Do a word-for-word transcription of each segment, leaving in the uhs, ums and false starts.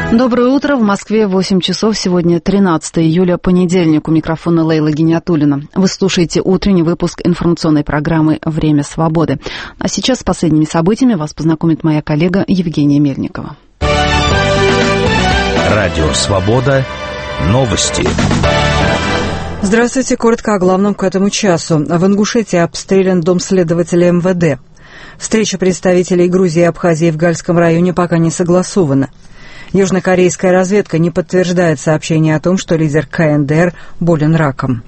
Доброе утро. В Москве восемь часов. Сегодня тринадцатое июля, понедельник. У микрофона Лейла Гиниатуллина. Вы слушаете утренний выпуск информационной программы «Время свободы». А сейчас с последними событиями вас познакомит моя коллега Евгения Мельникова. Радио «Свобода». Новости. Здравствуйте. Коротко о главном к этому часу. В Ингушетии обстрелян дом следователя эм вэ дэ. Встреча представителей Грузии и Абхазии в Гальском районе пока не согласована. Южнокорейская разведка не подтверждает сообщение о том, что лидер ка эн дэ эр болен раком.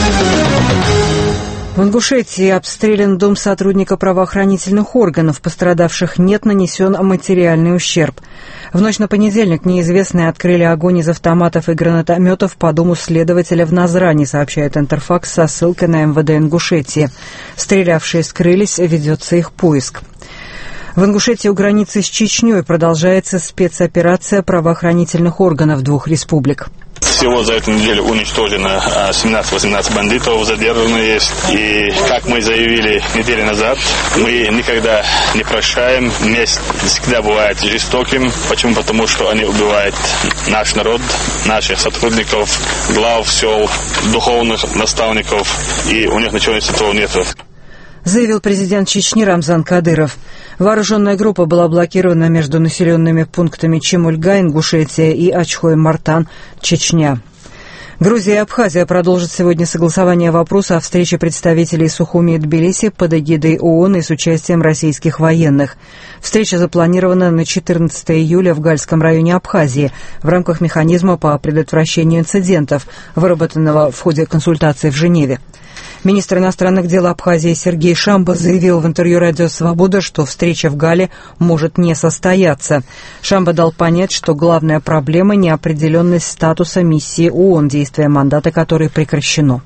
В Ингушетии обстрелян дом сотрудника правоохранительных органов. Пострадавших нет, нанесен материальный ущерб. В ночь на понедельник неизвестные открыли огонь из автоматов и гранатометов по дому следователя в Назрани, сообщает Интерфакс со ссылкой на эм вэ дэ Ингушетии. Стрелявшие скрылись, ведется их поиск. В Ингушетии у границы с Чечней продолжается спецоперация правоохранительных органов двух республик. Всего за эту неделю уничтожено семнадцать-восемнадцать бандитов, задержаны есть. И, как мы заявили неделю назад, мы никогда не прощаем. Месть всегда бывает жестоким. Почему? Потому что они убивают наш народ, наших сотрудников, глав сел, духовных наставников. И у них ничего святого нету. Заявил президент Чечни Рамзан Кадыров. Вооруженная группа была блокирована между населенными пунктами Чемульга, Ингушетия, и Ачхой-Мартан, Чечня. Грузия и Абхазия продолжат сегодня согласование вопроса о встрече представителей Сухуми и Тбилиси под эгидой ООН и с участием российских военных. Встреча запланирована на четырнадцатое июля в Гальском районе Абхазии в рамках механизма по предотвращению инцидентов, выработанного в ходе консультаций в Женеве. Министр иностранных дел Абхазии Сергей Шамба заявил в интервью «Радио Свобода», что встреча в Гале может не состояться. Шамба дал понять, что главная проблема – неопределенность статуса миссии ООН, действие мандата которой прекращено.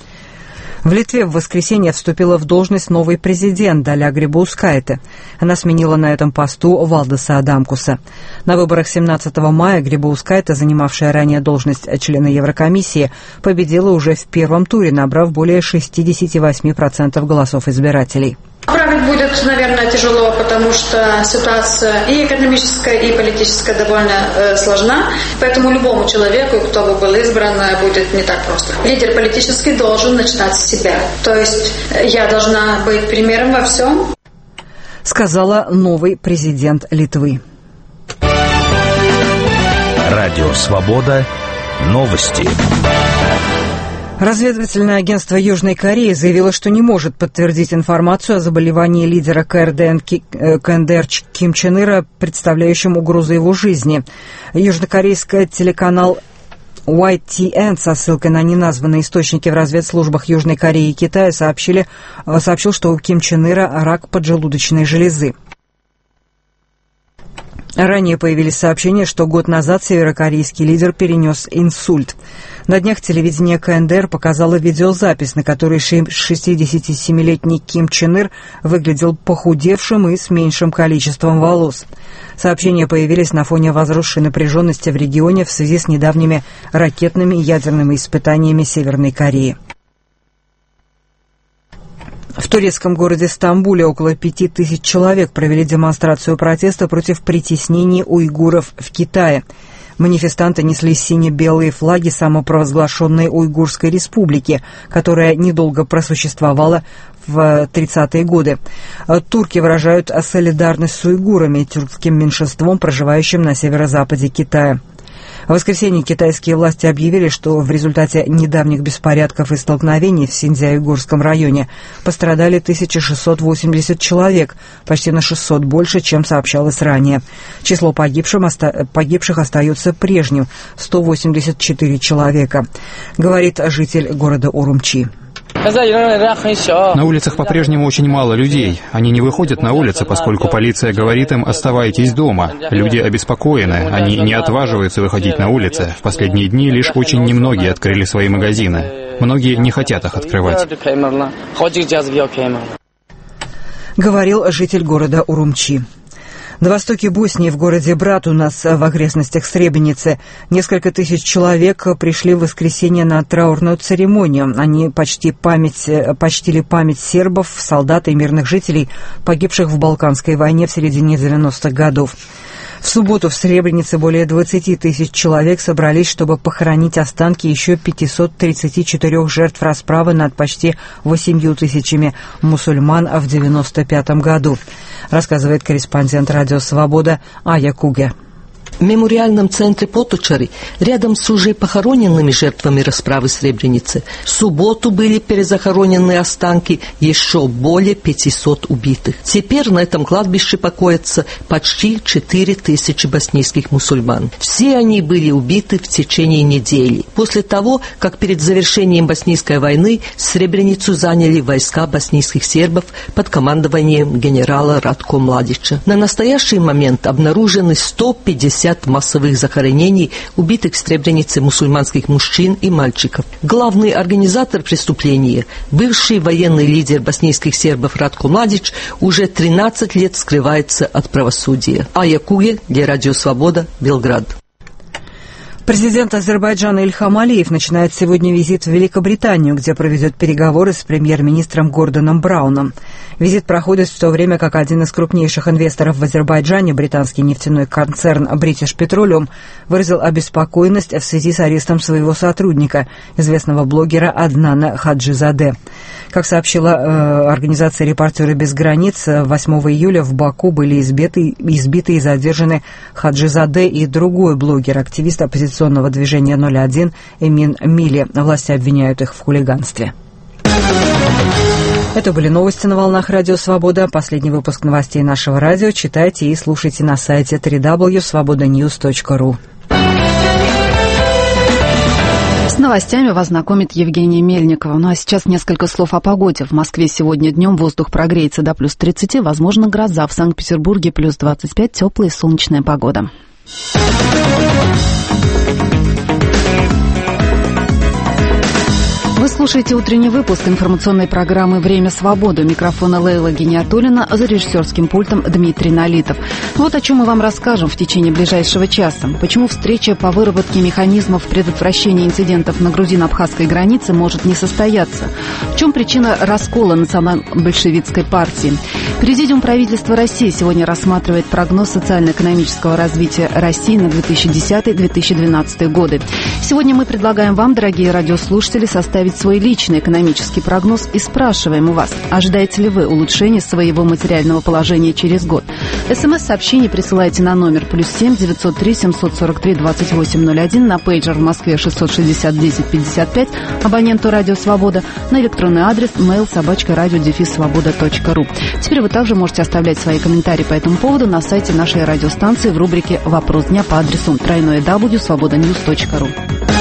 В Литве в воскресенье вступила в должность новый президент Даля Грибаускайте. Она сменила на этом посту Валдеса Адамкуса. На выборах семнадцатого мая Грибаускайте, занимавшая ранее должность члена Еврокомиссии, победила уже в первом туре, набрав более шестьдесят восемь процентов голосов избирателей. Править будет, наверное, тяжело, потому что ситуация и экономическая, и политическая довольно э, сложна. Поэтому любому человеку, кто бы был избран, будет не так просто. Лидер политический должен начинать с себя. То есть я должна быть примером во всем. Сказала новый президент Литвы. Радио «Свобода». Новости. Разведывательное агентство Южной Кореи заявило, что не может подтвердить информацию о заболевании лидера ка эр дэ эр Ким Чен Ира, представляющем угрозу его жизни. Южнокорейский телеканал уай ти эн со ссылкой на неназванные источники в разведслужбах Южной Кореи и Китая сообщили, сообщил, что у Ким Чен Ира рак поджелудочной железы. Ранее появились сообщения, что год назад северокорейский лидер перенес инсульт. На днях телевидение ка эн дэ эр показало видеозапись, на которой шестидесятисемилетний Ким Чен Ир выглядел похудевшим и с меньшим количеством волос. Сообщения появились на фоне возросшей напряженности в регионе в связи с недавними ракетными и ядерными испытаниями Северной Кореи. В турецком городе Стамбуле около пяти тысяч человек провели демонстрацию протеста против притеснений уйгуров в Китае. Манифестанты несли сине-белые флаги самопровозглашенной Уйгурской республики, которая недолго просуществовала в тридцатые годы. Турки выражают солидарность с уйгурами, тюркским меньшинством, проживающим на северо-западе Китая. В воскресенье китайские власти объявили, что в результате недавних беспорядков и столкновений в Синьцзяуйгурском районе пострадали тысяча шестьсот восемьдесят человек, почти на шестьсот больше, чем сообщалось ранее. Число погибшим, оста- погибших остается прежним – сто восемьдесят четыре человека, говорит житель города Урумчи. На улицах по-прежнему очень мало людей. Они не выходят на улицы, поскольку полиция говорит им «оставайтесь дома». Люди обеспокоены, они не отваживаются выходить на улицы. В последние дни лишь очень немногие открыли свои магазины. Многие не хотят их открывать. Говорил житель города Урумчи. На востоке Боснии, в городе Братунас, в окрестностях Сребреницы, несколько тысяч человек пришли в воскресенье на траурную церемонию. Они почти память, почтили память сербов, солдат и мирных жителей, погибших в Балканской войне в середине девяностых годов. В субботу в Сребренице более двадцати тысяч человек собрались, чтобы похоронить останки еще пятисот тридцати четырёх жертв расправы над почти восемью тысячами мусульман в девяносто пятом году, рассказывает корреспондент «Радио Свобода» Ая Куге. В мемориальном центре Поточари, рядом с уже похороненными жертвами расправы Сребреницы, в субботу были перезахоронены останки еще более пятисот убитых. Теперь на этом кладбище покоятся почти четыре тысячи боснийских мусульман. Все они были убиты в течение недели, после того, как перед завершением Боснийской войны Сребреницу заняли войска боснийских сербов под командованием генерала Радко Младича. На настоящий момент обнаружены сто пятьдесят массовых захоронений убитых в Сребренице мусульманских мужчин и мальчиков. Главный организатор преступления, бывший военный лидер боснийских сербов Радко Младич, уже тринадцать лет скрывается от правосудия. Ая Куге для Радио Свобода, Белград. Президент Азербайджана Ильхам Алиев начинает сегодня визит в Великобританию, где проведет переговоры с премьер-министром Гордоном Брауном. Визит проходит в то время, как один из крупнейших инвесторов в Азербайджане, британский нефтяной концерн British Petroleum, выразил обеспокоенность в связи с арестом своего сотрудника, известного блогера Аднана Хаджизаде. Как сообщила э, организация «Репортеры без границ», восьмого июля в Баку были избиты, избиты и задержаны Хаджизаде и другой блогер, активист оппозиционного движения ноль один Эмин Мили. Власти обвиняют их в хулиганстве. Это были новости на волнах Радио Свобода. Последний выпуск новостей нашего радио читайте и слушайте на сайте дабл ю дабл ю дабл ю точка свобода ньюс точка ру. С новостями вас знакомит Евгения Мельникова. Ну а сейчас несколько слов о погоде. В Москве сегодня днем воздух прогреется до плюс тридцати, возможно гроза. В Санкт-Петербурге плюс двадцать пять, теплая и солнечная погода. Вы слушаете утренний выпуск информационной программы «Время свободы». У микрофона Лейла Гиниатуллина, за режиссерским пультом Дмитрий Налитов. Вот о чем мы вам расскажем в течение ближайшего часа. Почему встреча по выработке механизмов предотвращения инцидентов на грузино-абхазской границе может не состояться? В чем причина раскола национал-большевистской партии? Президиум правительства России сегодня рассматривает прогноз социально-экономического развития России на две тысячи десятый — две тысячи двенадцатый годы. Сегодня мы предлагаем вам, дорогие радиослушатели, составить свой личный экономический прогноз и спрашиваем у вас, ожидаете ли вы улучшения своего материального положения через год. СМС-сообщение присылайте на номер плюс семь девятьсот три семьсот сорок три двадцать восемь ноль один, на пейджер в Москве шестьсот шестьдесят десять пятьдесят пять, абоненту Радио Свобода, на электронный адрес mail собака радио дефис свобода точка ру. Теперь вы также можете оставлять свои комментарии по этому поводу на сайте нашей радиостанции в рубрике «Вопрос дня» по адресу дабл ю дабл ю дабл ю точка свобода ньюс точка ру.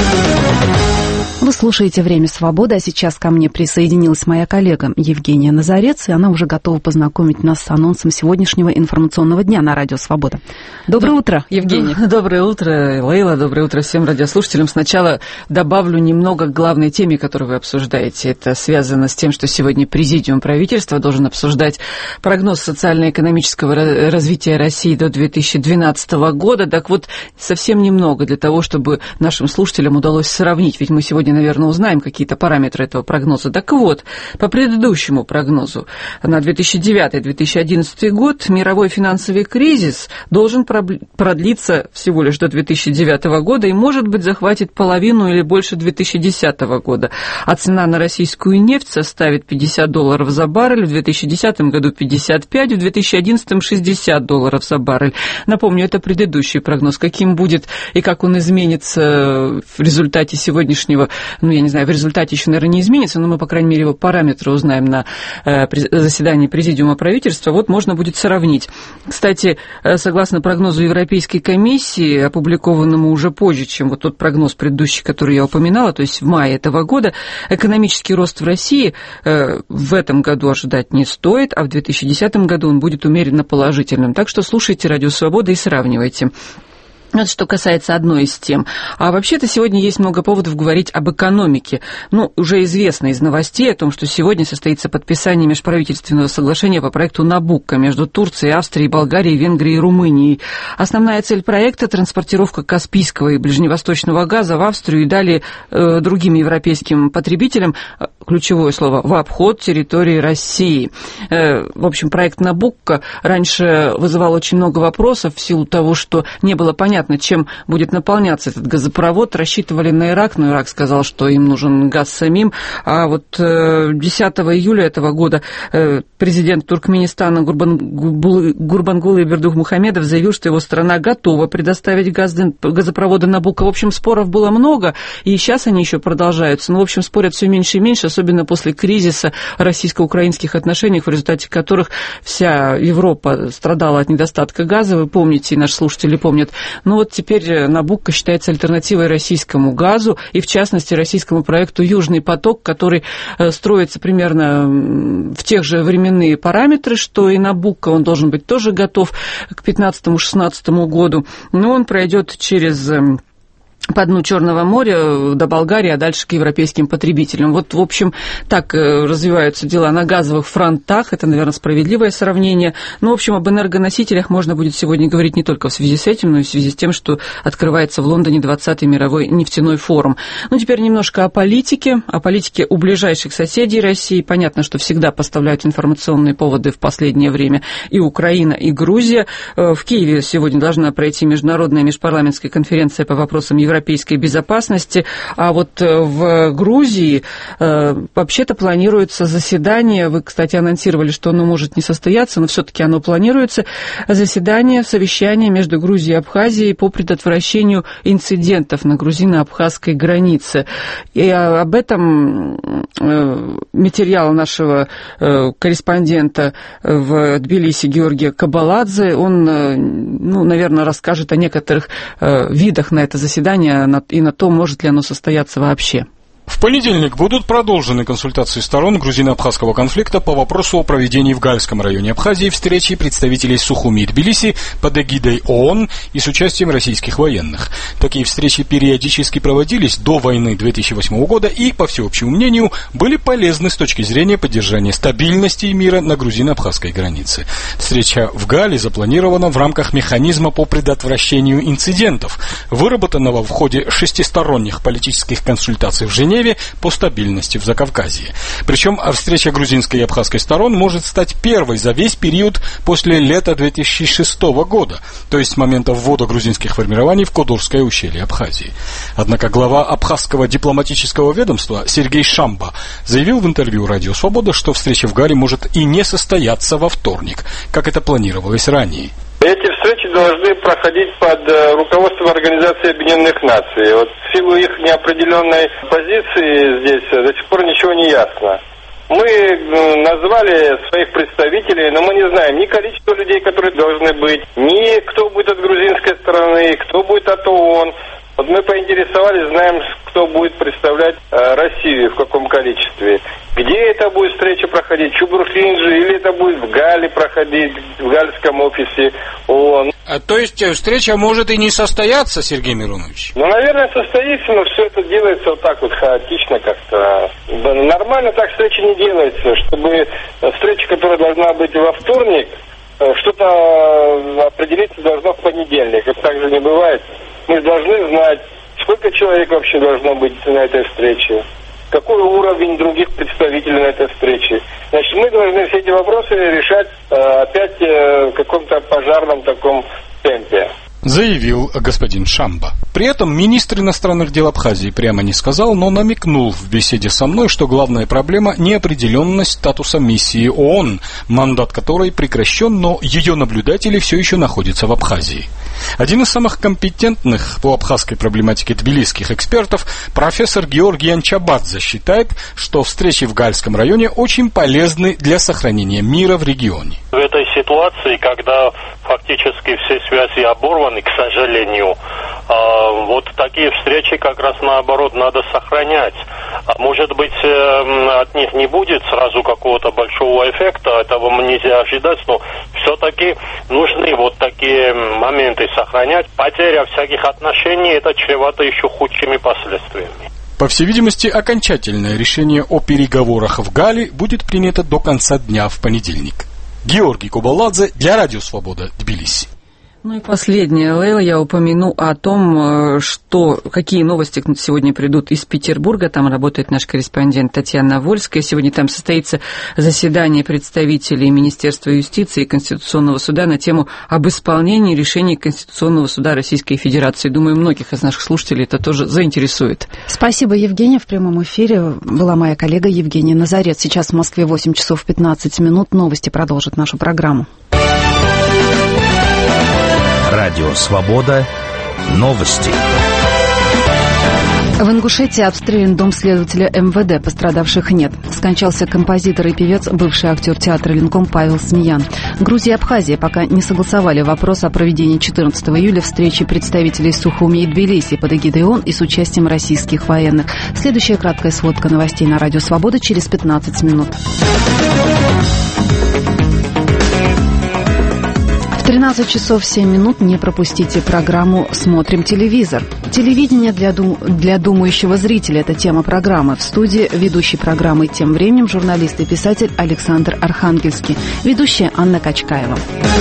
Вы слушаете «Время свободы», а сейчас ко мне присоединилась моя коллега Евгения Назарец, и она уже готова познакомить нас с анонсом сегодняшнего информационного дня на Радио Свобода. Доброе утро, Евгения. Доброе утро, Лейла, доброе утро всем радиослушателям. Сначала добавлю немного к главной теме, которую вы обсуждаете. Это связано с тем, что сегодня Президиум правительства должен обсуждать прогноз социально-экономического развития России до две тысячи двенадцатого года. Так вот, совсем немного для того, чтобы нашим слушателям удалось сравнить, ведь мы сегодня, наверное, узнаем какие-то параметры этого прогноза. Так вот, по предыдущему прогнозу на две тысячи девятый — две тысячи одиннадцатый год мировой финансовый кризис должен продлиться всего лишь до две тысячи девятого года и, может быть, захватит половину или больше две тысячи десятого года. А цена на российскую нефть составит пятьдесят долларов за баррель, в две тысячи десятом году пятьдесят пять, в две тысячи одиннадцатом шестьдесят долларов за баррель. Напомню, это предыдущий прогноз. Каким будет и как он изменится в результате сегодняшнего, ну, я не знаю, в результате еще, наверное, не изменится, но мы, по крайней мере, его параметры узнаем на э, заседании Президиума правительства. Вот можно будет сравнить. Кстати, э, согласно прогнозу Европейской комиссии, опубликованному уже позже, чем вот тот прогноз предыдущий, который я упоминала, то есть в мае этого года, экономический рост в России э, в этом году ожидать не стоит, а в две тысячи десятом году он будет умеренно положительным. Так что слушайте Радио Свобода и сравнивайте. Это что касается одной из тем. А вообще-то сегодня есть много поводов говорить об экономике. Ну, уже известно из новостей о том, что сегодня состоится подписание межправительственного соглашения по проекту «Набукко» между Турцией, Австрией, Болгарией, Венгрией и Румынией. Основная цель проекта – транспортировка каспийского и ближневосточного газа в Австрию и далее э, другим европейским потребителям, ключевое слово, в обход территории России. Э, в общем, проект «Набукко» раньше вызывал очень много вопросов в силу того, что не было понятно, чем будет наполняться этот газопровод. Рассчитывали на Ирак, но Ирак сказал, что им нужен газ самим. А вот десятого июля этого года президент Туркменистана Гурбангулы Бердыхмухамедов заявил, что его страна готова предоставить газ, газопроводы Набукко. В общем, споров было много, и сейчас они еще продолжаются. Но, в общем, спорят все меньше и меньше, особенно после кризиса российско-украинских отношений, в результате которых вся Европа страдала от недостатка газа. Вы помните, и наши слушатели помнят. Ну вот теперь Набукко считается альтернативой российскому газу, и в частности российскому проекту «Южный поток», который строится примерно в тех же временные параметры, что и Набукко. Он должен быть тоже готов к пятнадцатому-шестнадцатому году, но он пройдет через по дну Черного моря до Болгарии, а дальше к европейским потребителям. Вот, в общем, так развиваются дела на газовых фронтах. Это, наверное, справедливое сравнение. Ну, в общем, об энергоносителях можно будет сегодня говорить не только в связи с этим, но и в связи с тем, что открывается в Лондоне двадцатый мировой нефтяной форум. Ну, теперь немножко о политике. О политике у ближайших соседей России. Понятно, что всегда поставляют информационные поводы в последнее время и Украина, и Грузия. В Киеве сегодня должна пройти международная межпарламентская конференция по вопросам европейской безопасности, а вот в Грузии э, вообще-то планируется заседание, вы, кстати, анонсировали, что оно может не состояться, но все-таки оно планируется, заседание, совещание между Грузией и Абхазией по предотвращению инцидентов на грузино-абхазской границе. И об этом э, материал нашего э, корреспондента в Тбилиси Георгия Кабаладзе, он, э, ну, наверное, расскажет о некоторых э, видах на это заседание и на то, может ли оно состояться вообще. В понедельник будут продолжены консультации сторон грузино-абхазского конфликта по вопросу о проведении в Гальском районе Абхазии встречи представителей Сухуми и Тбилиси под эгидой ООН и с участием российских военных. Такие встречи периодически проводились до войны две тысячи восьмого года и, по всеобщему мнению, были полезны с точки зрения поддержания стабильности и мира на грузино-абхазской границе. Встреча в Гале запланирована в рамках механизма по предотвращению инцидентов, выработанного в ходе шестисторонних политических консультаций в Женеве по стабильности в Закавказье. Причем встреча грузинской и абхазской сторон может стать первой за весь период после лета две тысячи шестого года, то есть с момента ввода грузинских формирований в Кодурское ущелье Абхазии. Однако глава абхазского дипломатического ведомства Сергей Шамба заявил в интервью «Радио Свобода», что встреча в Гале может и не состояться во вторник, как это планировалось ранее. Эти встречи должны проходить под руководством Организации Объединенных Наций. Вот в силу их неопределенной позиции здесь до сих пор ничего не ясно. Мы назвали своих представителей, но мы не знаем ни количество людей, которые должны быть, ни кто будет от грузинской стороны, кто будет от ООН. Вот мы поинтересовались, знаем, кто будет представлять э, Россию, в каком количестве. Где это будет встреча проходить, Чубурхинджи, или это будет в Гале проходить, в Гальском офисе ООН. А, то есть встреча может и не состояться, Сергей Миронович? Ну, наверное, состоится, но все это делается вот так вот хаотично как-то. Да, нормально так встреча не делается, чтобы встреча, которая должна быть во вторник, что-то определиться должно в понедельник. Это так же не бывает. Мы должны знать, сколько человек вообще должно быть на этой встрече, какой уровень других представителей на этой встрече. Значит, мы должны все эти вопросы решать э, опять э, в каком-то пожарном таком темпе. Заявил господин Шамба. При этом министр иностранных дел Абхазии прямо не сказал, но намекнул в беседе со мной, что главная проблема – неопределенность статуса миссии ООН, мандат которой прекращен, но ее наблюдатели все еще находятся в Абхазии. Один из самых компетентных по абхазской проблематике тбилисских экспертов, профессор Георгий Анчабадзе, считает, что встречи в Гальском районе очень полезны для сохранения мира в регионе. В этой ситуации, когда фактически все связи оборваны, к сожалению, Вот такие встречи как раз наоборот надо сохранять. Может быть, от них не будет сразу какого-то большого эффекта, этого нельзя ожидать, но все-таки нужны вот такие моменты сохранять. Потеря всяких отношений, это чревато еще худшими последствиями. По всей видимости, окончательное решение о переговорах в Гале будет принято до конца дня в понедельник. Георгий Кубаладзе для Радио Свобода, Тбилиси. Ну и последнее, Лейла, я упомяну о том, что, какие новости сегодня придут из Петербурга. Там работает наш корреспондент Татьяна Вольская. Сегодня там состоится заседание представителей Министерства юстиции и Конституционного суда на тему об исполнении решений Конституционного суда Российской Федерации. Думаю, многих из наших слушателей это тоже заинтересует. Спасибо, Евгения. В прямом эфире была моя коллега Евгения Назарет. Сейчас в Москве восемь часов пятнадцать минут. Новости продолжат нашу программу. Радио «Свобода». Новости. В Ингушетии обстрелян дом следователя эм вэ дэ. Пострадавших нет. Скончался композитор и певец, бывший актер театра «Ленком» Павел Смеян. Грузия и Абхазия пока не согласовали вопрос о проведении четырнадцатого июля встречи представителей Сухуми и Тбилиси под эгидой ООН и с участием российских военных. Следующая краткая сводка новостей на Радио «Свобода» через пятнадцать минут. В тринадцать часов семь минут не пропустите программу «Смотрим телевизор». Телевидение для, дум... для думающего зрителя – это тема программы. В студии ведущий программы «Тем временем» журналист и писатель Александр Архангельский. Ведущая Анна Качкаева.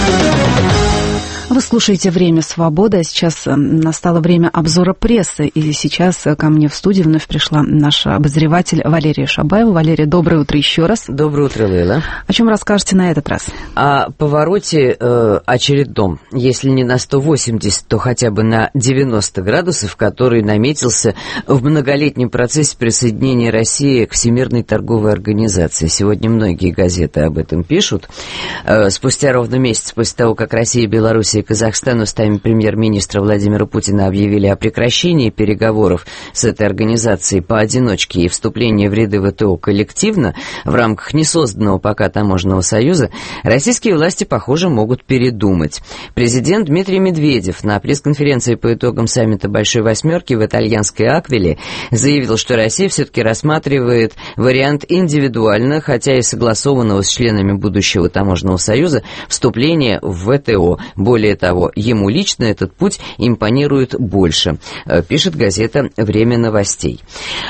Вы слушаете «Время свободы», а сейчас настало время обзора прессы. И сейчас ко мне в студию вновь пришла наша обозреватель Валерия Шабаева. Валерия, доброе утро еще раз. Доброе утро, Лейла. О чем расскажете на этот раз? О повороте э, очередном, если не на сто восемьдесят, то хотя бы на девяносто градусов, который наметился в многолетнем процессе присоединения России к Всемирной торговой организации. Сегодня многие газеты об этом пишут. Э, спустя ровно месяц после того, как Россия и Беларусь и Казахстан устами премьер-министра Владимира Путина объявили о прекращении переговоров с этой организацией поодиночке и вступлении в ряды вэ тэ о коллективно в рамках несозданного пока таможенного союза, российские власти, похоже, могут передумать. Президент Дмитрий Медведев на пресс-конференции по итогам саммита Большой Восьмерки в итальянской Аквиле заявил, что Россия все-таки рассматривает вариант индивидуально, хотя и согласованного с членами будущего таможенного союза, вступления в вэ тэ о. Более того, ему лично этот путь импонирует больше, пишет газета «Время новостей».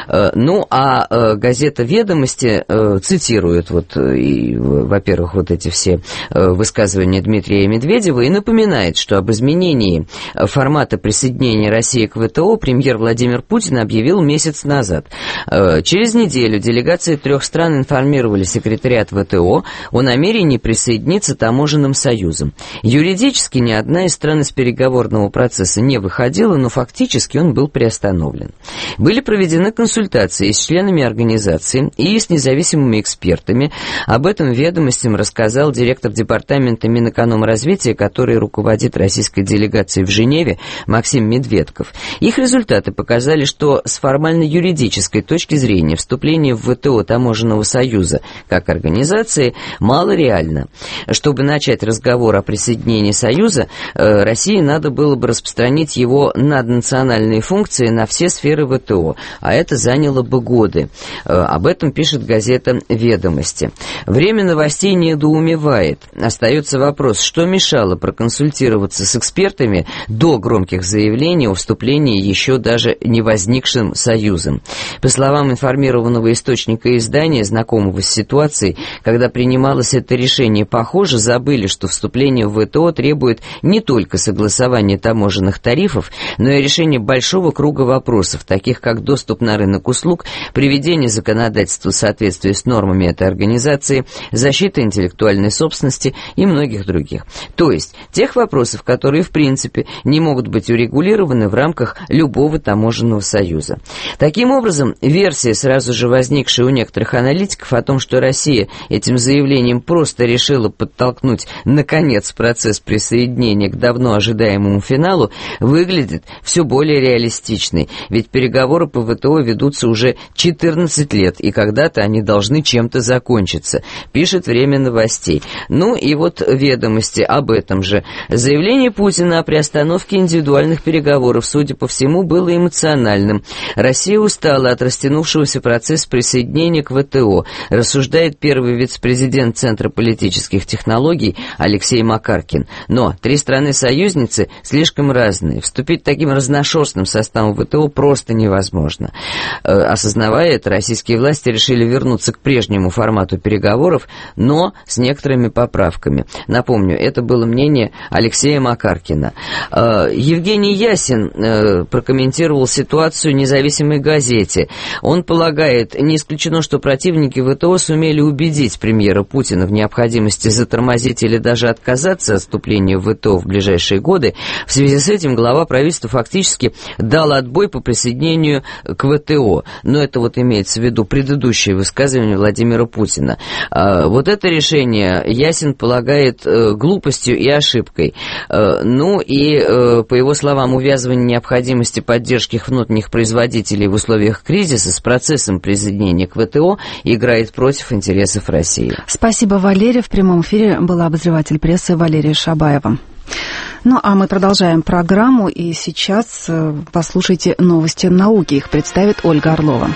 Ну, а газета «Ведомости» цитирует, вот, и, во-первых, вот эти все высказывания Дмитрия Медведева и напоминает, что об изменении формата присоединения России к вэ тэ о премьер Владимир Путин объявил месяц назад. Через неделю делегации трех стран информировали секретариат вэ тэ о о намерении присоединиться к таможенным союзам. Юридически ни одна из стран из переговорного процесса не выходила, но фактически он был приостановлен. Были проведены консультации с членами организации и с независимыми экспертами. Об этом «Ведомостям» рассказал директор департамента Минэкономразвития, который руководит российской делегацией в Женеве, Максим Медведков. Их результаты показали, что с формально-юридической точки зрения вступление в вэ тэ о Таможенного союза как организации мало реально. Чтобы начать разговор о присоединении союза, России надо было бы распространить его наднациональные функции на все сферы вэ тэ о, а это заняло бы годы. Об этом пишет газета «Ведомости». Время новостей недоумевает. Остается вопрос, что мешало проконсультироваться с экспертами до громких заявлений о вступлении еще даже не возникшим союзом. По словам информированного источника издания, знакомого с ситуацией, когда принималось это решение, похоже, забыли, что вступление в вэ тэ о требует не только согласования таможенных тарифов, но и решения большого круга вопросов, таких как доступ на рынок услуг, приведение законодательства в соответствии с нормами этой организации, защита интеллектуальной собственности и многих других. То есть тех вопросов, которые в принципе не могут быть урегулированы в рамках любого таможенного союза. Таким образом, версия, сразу же возникшая у некоторых аналитиков о том, что Россия этим заявлением просто решила подтолкнуть наконец процесс присоединения присоединения к давно ожидаемому финалу выглядит все более реалистичной, ведь переговоры по ВТО ведутся уже четырнадцать лет, и когда-то они должны чем-то закончиться, пишет «Время новостей». Ну и вот «Ведомости» об этом же. Заявление Путина о приостановке индивидуальных переговоров, судя по всему, было эмоциональным. Россия устала от растянувшегося процесса присоединения к ВТО, рассуждает первый вице-президент Центра политических технологий Алексей Макаркин. Но три страны-союзницы слишком разные. Вступить таким разношерстным составом ВТО просто невозможно. Осознавая это, российские власти решили вернуться к прежнему формату переговоров, но с некоторыми поправками. Напомню, это было мнение Алексея Макаркина. Евгений Ясин прокомментировал ситуацию независимой газете. Он полагает, не исключено, что противники ВТО сумели убедить премьера Путина в необходимости затормозить или даже отказаться от вступления в ВТО в ближайшие годы. В связи с этим глава правительства фактически дал отбой по присоединению к ВТО. Но это вот имеется в виду предыдущее высказывание Владимира Путина. Вот это решение Ясин полагает глупостью и ошибкой. Ну и, по его словам, увязывание необходимости поддержки внутренних производителей в условиях кризиса с процессом присоединения к ВТО играет против интересов России. Спасибо, Валерия. В прямом эфире была обозреватель прессы Валерия Шабаева. Ну, а мы продолжаем программу, и сейчас послушайте новости науки. Их представит Ольга Орлова.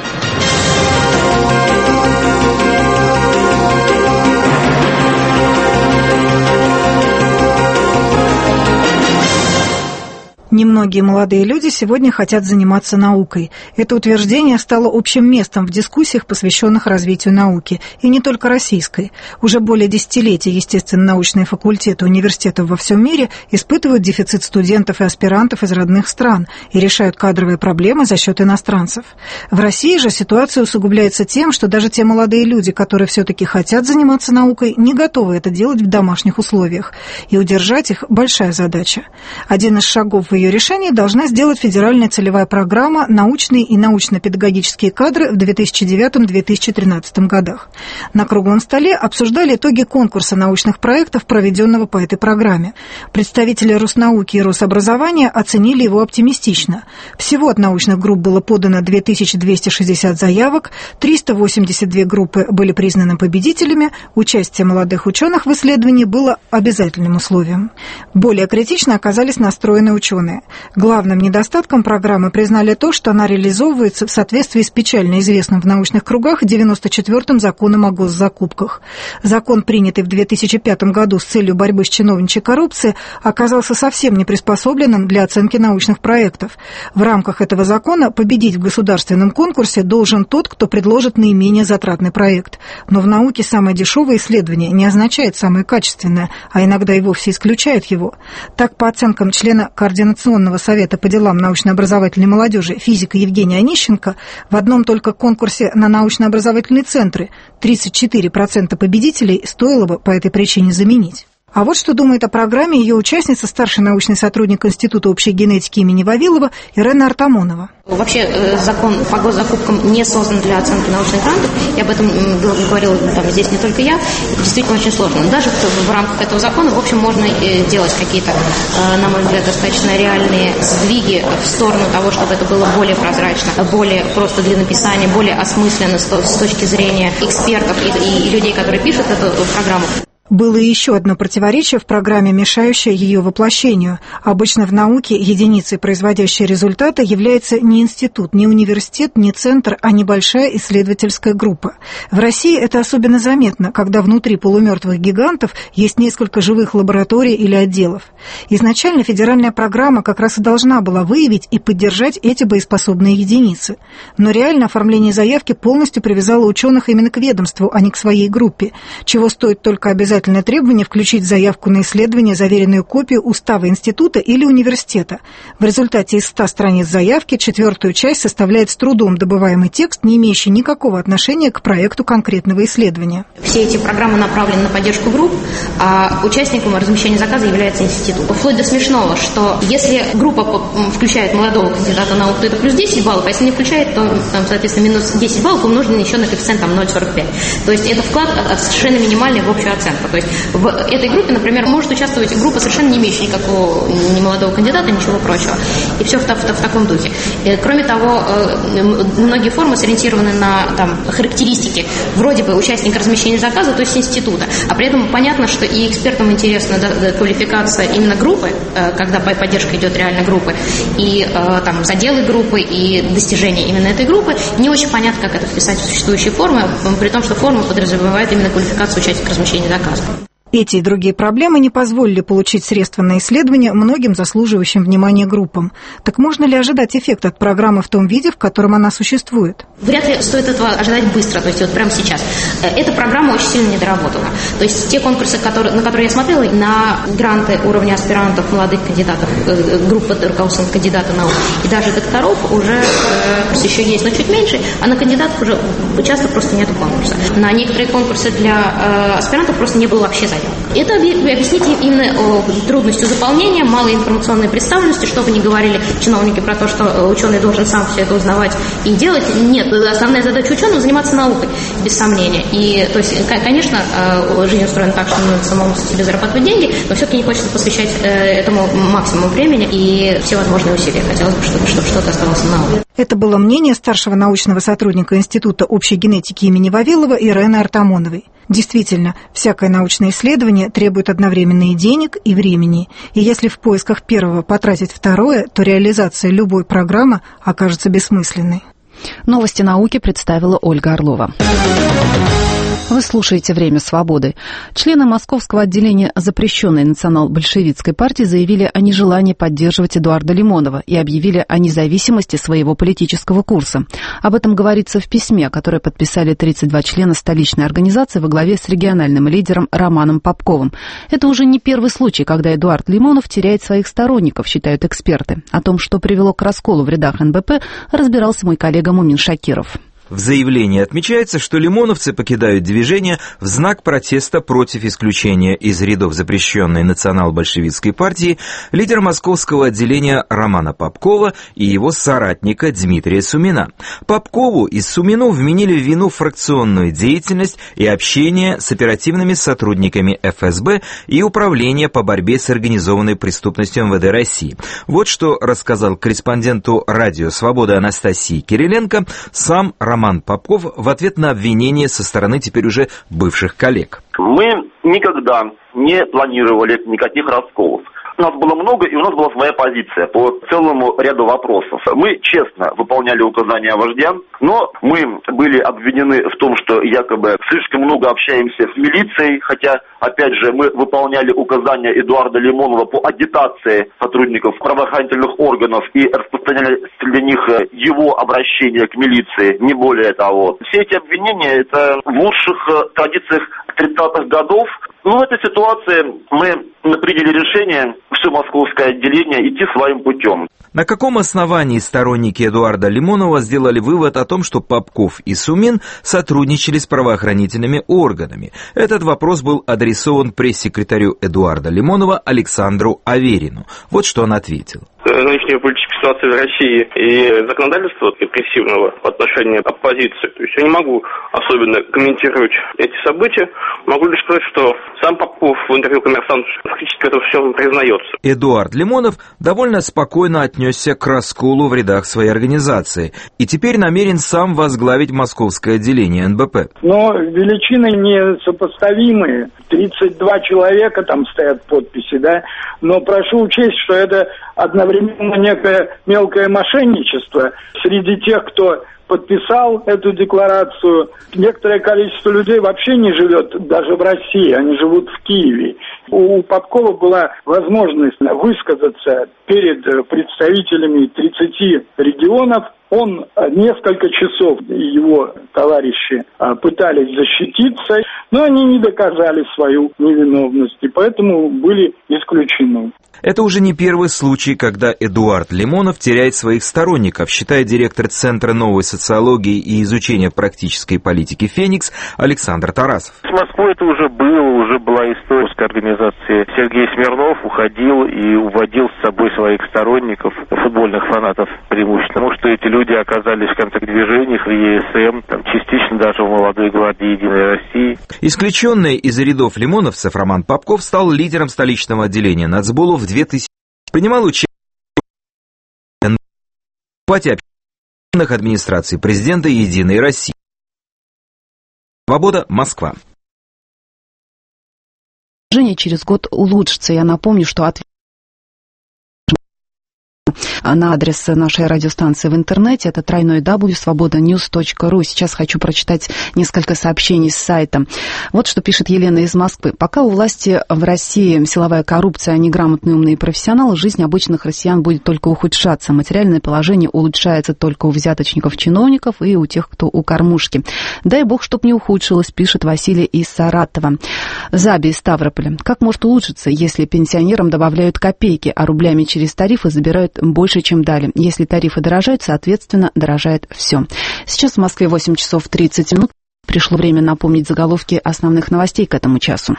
Немногие молодые люди сегодня хотят заниматься наукой. Это утверждение стало общим местом в дискуссиях, посвященных развитию науки, и не только российской. Уже более десятилетий естественно-научные факультеты университетов во всем мире испытывают дефицит студентов и аспирантов из родных стран и решают кадровые проблемы за счет иностранцев. В России же ситуация усугубляется тем, что даже те молодые люди, которые все-таки хотят заниматься наукой, не готовы это делать в домашних условиях. И удержать их – большая задача. Один из шагов в ее решении должна сделать федеральная целевая программа «Научные и научно-педагогические кадры» в две тысячи девятом — две тысячи тринадцатом годах. На круглом столе обсуждали итоги конкурса научных проектов, проведенного по этой программе. Представители Роснауки и Рособразования оценили его оптимистично. Всего от научных групп было подано две тысячи двести шестьдесят заявок, триста восемьдесят две группы были признаны победителями, участие молодых ученых в исследовании было обязательным условием. Более критично оказались настроены ученые. Главным недостатком программы признали то, что она реализовывается в соответствии с печально известным в научных кругах девяносто четвёртым законом о госзакупках. Закон, принятый в две тысячи пятом году с целью борьбы с чиновничьей коррупцией, оказался совсем не приспособленным для оценки научных проектов. В рамках этого закона победить в государственном конкурсе должен тот, кто предложит наименее затратный проект. Но в науке самое дешевое исследование не означает самое качественное, а иногда и вовсе исключает его. Так, по оценкам члена Координационного совета по делам научно-образовательной молодежи физика Евгения Онищенко, в одном только конкурсе на научно-образовательные центры тридцать четыре процента победителей стоило бы по этой причине заменить. А вот что думает о программе ее участница, старший научный сотрудник Института общей генетики имени Вавилова Ирена Артамонова. Вообще закон по госзакупкам не создан для оценки научных грантов, и об этом говорила там, здесь не только я. Это действительно очень сложно. Но даже в, в рамках этого закона, в общем, можно делать какие-то, на мой взгляд, достаточно реальные сдвиги в сторону того, чтобы это было более прозрачно, более просто для написания, более осмысленно с, с точки зрения экспертов и, и людей, которые пишут эту программу. Было еще одно противоречие в программе, мешающее ее воплощению. Обычно в науке единицей, производящей результаты, является не институт, не университет, не центр, а небольшая исследовательская группа. В России это особенно заметно, когда внутри полумертвых гигантов есть несколько живых лабораторий или отделов. Изначально федеральная программа как раз и должна была выявить и поддержать эти боеспособные единицы. Но реально оформление заявки полностью привязало ученых именно к ведомству, а не к своей группе, чего стоит только обязательно требование включить в заявку на исследование заверенную копию устава института или университета. В результате из ста страниц заявки четвертую часть составляет с трудом добываемый текст, не имеющий никакого отношения к проекту конкретного исследования. Все эти программы направлены на поддержку групп, а участником размещения заказа является институт. Вплоть до смешного, что если группа включает молодого кандидата наук, то это плюс десять баллов, а если не включает, то, там, соответственно, минус десять баллов умноженный еще на коэффициент там, ноль целых сорок пять. То есть это вклад совершенно минимальный в общую оценку. То есть в этой группе, например, может участвовать группа, совершенно не имеющая никакого ни молодого кандидата, ничего прочего. И все в, в, в таком духе. И, кроме того, многие формы сориентированы на там, характеристики вроде бы участника размещения заказа, то есть института. А при этом понятно, что и экспертам интересна да, да, квалификация именно группы, когда поддержка идет реально группы, и там заделы группы, и достижения именно этой группы. Не очень понятно, как это вписать в существующие формы, при том, что форма подразумевает именно квалификацию участника размещения заказа. Эти и другие проблемы не позволили получить средства на исследования многим заслуживающим внимания группам. Так можно ли ожидать эффект от программы в том виде, в котором она существует? Вряд ли стоит этого ожидать быстро, то есть вот прямо сейчас. Эта программа очень сильно недоработана. То есть те конкурсы, которые, на которые я смотрела, на гранты уровня аспирантов, молодых кандидатов, группы руководственных кандидатов наук и даже докторов уже э, еще есть, но чуть меньше, а на кандидатов уже часто просто нет конкурса. На некоторые конкурсы для э, аспирантов просто не было вообще заявок. Это объяснить именно трудностью заполнения, малой информационной представленности, что бы ни говорили чиновники про то, что ученый должен сам все это узнавать и делать. Нет, основная задача ученого — заниматься наукой, без сомнения. И, то есть, конечно, жизнь устроена так, что нужно самому себе зарабатывать деньги, но все-таки не хочется посвящать этому максимум времени и все возможные усилия. Хотелось бы, чтобы, чтобы что-то оставалось на науке. Это было мнение старшего научного сотрудника Института общей генетики имени Вавилова Ирены Артамоновой. Действительно, всякое научное исследование требует одновременно и денег, и времени. И если в поисках первого потратить второе, то реализация любой программы окажется бессмысленной. Новости науки представила Ольга Орлова. Вы слушаете «Время свободы». Члены московского отделения запрещенной национал-большевистской партии заявили о нежелании поддерживать Эдуарда Лимонова и объявили о независимости своего политического курса. Об этом говорится в письме, которое подписали тридцать два члена столичной организации во главе с региональным лидером Романом Попковым. Это уже не первый случай, когда Эдуард Лимонов теряет своих сторонников, считают эксперты. О том, что привело к расколу в рядах эн бэ пэ, разбирался мой коллега Мумин Шакиров. В заявлении отмечается, что лимоновцы покидают движение в знак протеста против исключения из рядов запрещенной национал-большевистской партии лидера московского отделения Романа Попкова и его соратника Дмитрия Сумина. Попкову и Сумину вменили в вину фракционную деятельность и общение с оперативными сотрудниками эф эс бэ и Управления по борьбе с организованной преступностью эм вэ дэ России. Вот что рассказал корреспонденту «Радио Свобода» Анастасии Кириленко сам Роман Роман Попков в ответ на обвинения со стороны теперь уже бывших коллег. Мы никогда не планировали никаких расколов. Нас было много, и у нас была своя позиция по целому ряду вопросов. Мы честно выполняли указания вождя, но мы были обвинены в том, что якобы слишком много общаемся с милицией, хотя, опять же, мы выполняли указания Эдуарда Лимонова по агитации сотрудников правоохранительных органов и распространяли для них его обращение к милиции, не более того. Все эти обвинения — это в лучших традициях тридцатых годов. Но в этой ситуации мы приняли решение, все московское отделение, идти своим путем. На каком основании сторонники Эдуарда Лимонова сделали вывод о том, что Попков и Сумин сотрудничали с правоохранительными органами? Этот вопрос был адресован пресс-секретарю Эдуарда Лимонова Александру Аверину. Вот что он ответил. Нынешняя политическая ситуация в России и законодательство репрессивного в отношении оппозиции. То есть я не могу особенно комментировать эти события. Могу лишь сказать, что сам Попков в интервью «Коммерсанту» фактически это все признается. Эдуард Лимонов довольно спокойно отнесся к расколу в рядах своей организации и теперь намерен сам возглавить московское отделение эн бэ пэ. Но величины несопоставимые. тридцать два человека там стоят подписи, да. Но прошу учесть, что это одновременно некое мелкое мошенничество среди тех, кто подписал эту декларацию. Некоторое количество людей вообще не живет даже в России, они живут в Киеве. У Попкова была возможность высказаться перед представителями тридцати регионов. Он несколько часов, его товарищи пытались защититься, но они не доказали свою невиновность, и поэтому были исключены. Это уже не первый случай, когда Эдуард Лимонов теряет своих сторонников, считает директор Центра новой социологии и изучения практической политики «Феникс» Александр Тарасов. С Москвой это уже было, уже была история с организацией. Сергей Смирнов уходил и уводил с собой своих сторонников, футбольных фанатов преимущественно, потому что эти люди оказались в контрдвижениях, в ЕСМ, там, частично даже в молодой гвардии «Единой России». Исключенный из рядов лимоновцев Роман Попков стал лидером столичного отделения нацболу в две тысячи. Принимал участие в общественных администраций президента «Единой России». Свобода, Москва. Через год улучшится. Я напомню, что ответ на адрес нашей радиостанции в интернете это тройной дабл ю точка свобода ньюс точка ру. Сейчас хочу прочитать несколько сообщений с сайта. Вот что пишет Елена из Москвы. Пока у власти в России силовая коррупция, а не грамотные умные профессионалы, жизнь обычных россиян будет только ухудшаться. Материальное положение улучшается только у взяточников-чиновников и у тех, кто у кормушки. Дай бог, чтоб не ухудшилось, пишет Василий из Саратова. Заби из Ставрополя. Как может улучшиться, если пенсионерам добавляют копейки, а рублями через тарифы забирают больше, чем дали? Если тарифы дорожают, соответственно, дорожает все. Сейчас в Москве восемь часов тридцать минут. Пришло время напомнить заголовки основных новостей к этому часу.